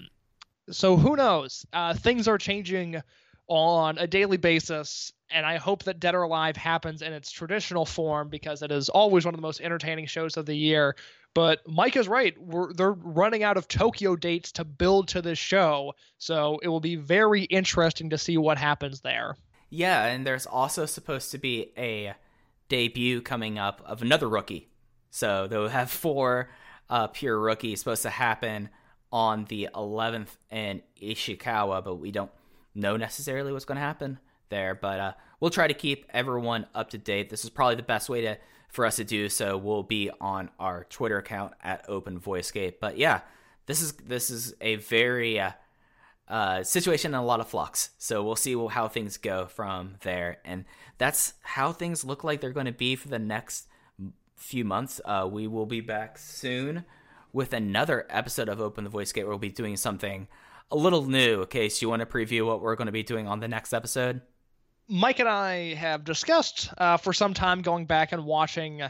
[SPEAKER 4] So who knows? Things are changing on a daily basis, and I hope that Dead or Alive happens in its traditional form, because it is always one of the most entertaining shows of the year. But Mike is right. They're running out of Tokyo dates to build to this show, so it will be very interesting to see what happens there.
[SPEAKER 3] Yeah, and there's also supposed to be a debut coming up of another rookie. So they'll have 4 pure rookies supposed to happen on the 11th in Ishikawa, but we don't know necessarily what's going to happen there. But we'll try to keep everyone up to date. This is probably the best way for us to do so. We'll be on our Twitter account at Open Voicegate. But yeah, this is a very situation in a lot of flux. So we'll see how things go from there. And that's how things look like they're going to be for the next few months. We will be back soon with another episode of Open the Voicegate where we'll be doing something a little new. Okay, so you want to preview what we're going to be doing on the next episode?
[SPEAKER 4] Mike and I have discussed for some time going back and watching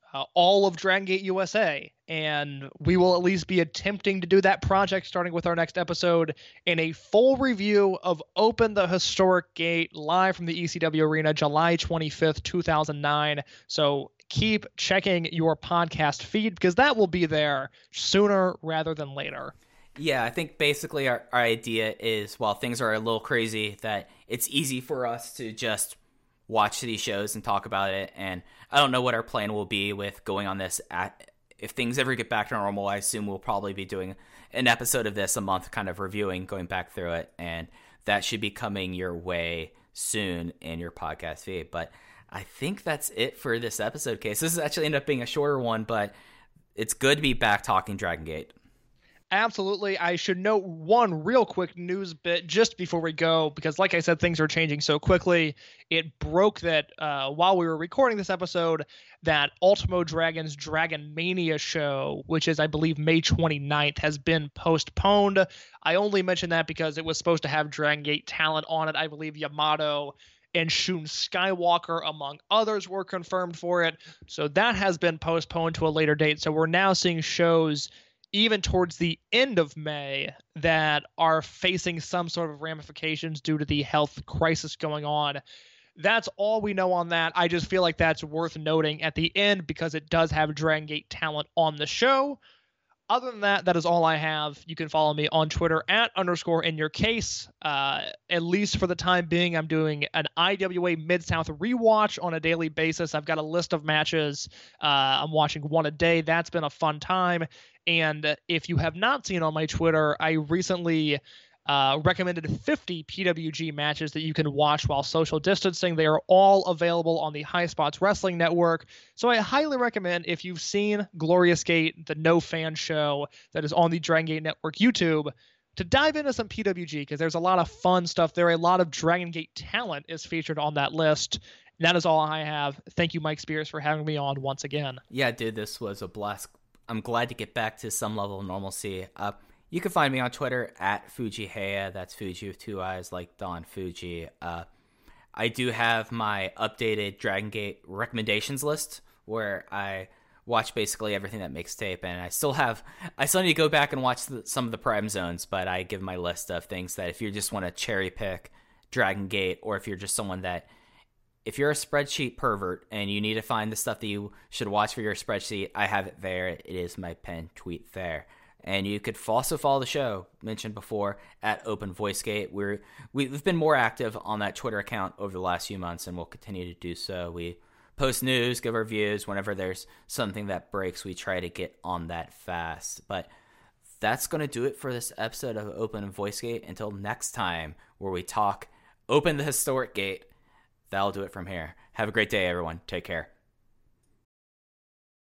[SPEAKER 4] all of Dragon Gate USA, and we will at least be attempting to do that project starting with our next episode in a full review of Open the Historic Gate live from the ECW Arena July 25th, 2009. So keep checking your podcast feed, because that will be there sooner rather than later.
[SPEAKER 3] Yeah, I think basically our idea is, while things are a little crazy, that it's easy for us to just watch these shows and talk about it. And I don't know what our plan will be with going on this. If things ever get back to normal, I assume we'll probably be doing an episode of this a month, kind of reviewing, going back through it. And that should be coming your way soon in your podcast feed. But I think that's it for this episode, Case. This has actually ended up being a shorter one, but it's good to be back talking Dragon Gate.
[SPEAKER 4] Absolutely. I should note one real quick news bit just before we go, because like I said, things are changing so quickly. It broke that while we were recording this episode, that Ultimo Dragon's Dragon Mania show, which is, I believe, May 29th, has been postponed. I only mention that because it was supposed to have Dragon Gate talent on it. I believe Yamato and Shun Skywalker, among others, were confirmed for it. So that has been postponed to a later date. So we're now seeing shows even towards the end of May that are facing some sort of ramifications due to the health crisis going on. That's all we know on that. I just feel like that's worth noting at the end, because it does have Dragon Gate talent on the show. Other than that, that is all I have. You can follow me on Twitter at @InYourCase. At least for the time being, I'm doing an IWA Mid-South rewatch on a daily basis. I've got a list of matches. I'm watching one a day. That's been a fun time. And if you have not seen on my Twitter, I recently recommended 50 PWG matches that you can watch while social distancing. They are all available on the High Spots Wrestling Network. So I highly recommend, if you've seen Glorious Gate, the no fan show that is on the Dragon Gate Network YouTube, to dive into some PWG, because there's a lot of fun stuff there. A lot of Dragon Gate talent is featured on that list. And that is all I have. Thank you, Mike Spears, for having me on once again.
[SPEAKER 3] Yeah, dude, this was a blast. I'm glad to get back to some level of normalcy. You can find me on Twitter at FujiHeya. That's Fuji with 2 eyes, like Don Fuji. I do have my updated Dragon Gate recommendations list, where I watch basically everything that makes tape, and I still need to go back and watch some of the Prime Zones, but I give my list of things that if you just want to cherry pick Dragon Gate, or if you're just someone that if you're a spreadsheet pervert and you need to find the stuff that you should watch for your spreadsheet, I have it there. It is my pinned tweet there. And you could also follow the show, mentioned before, at Open VoiceGate. We've been more active on that Twitter account over the last few months, and we'll continue to do so. We post news, give reviews. Whenever there's something that breaks, we try to get on that fast. But that's going to do it for this episode of Open VoiceGate. Until next time, where we talk Open the Historic Gate. That'll do it from here. Have a great day, everyone. Take care.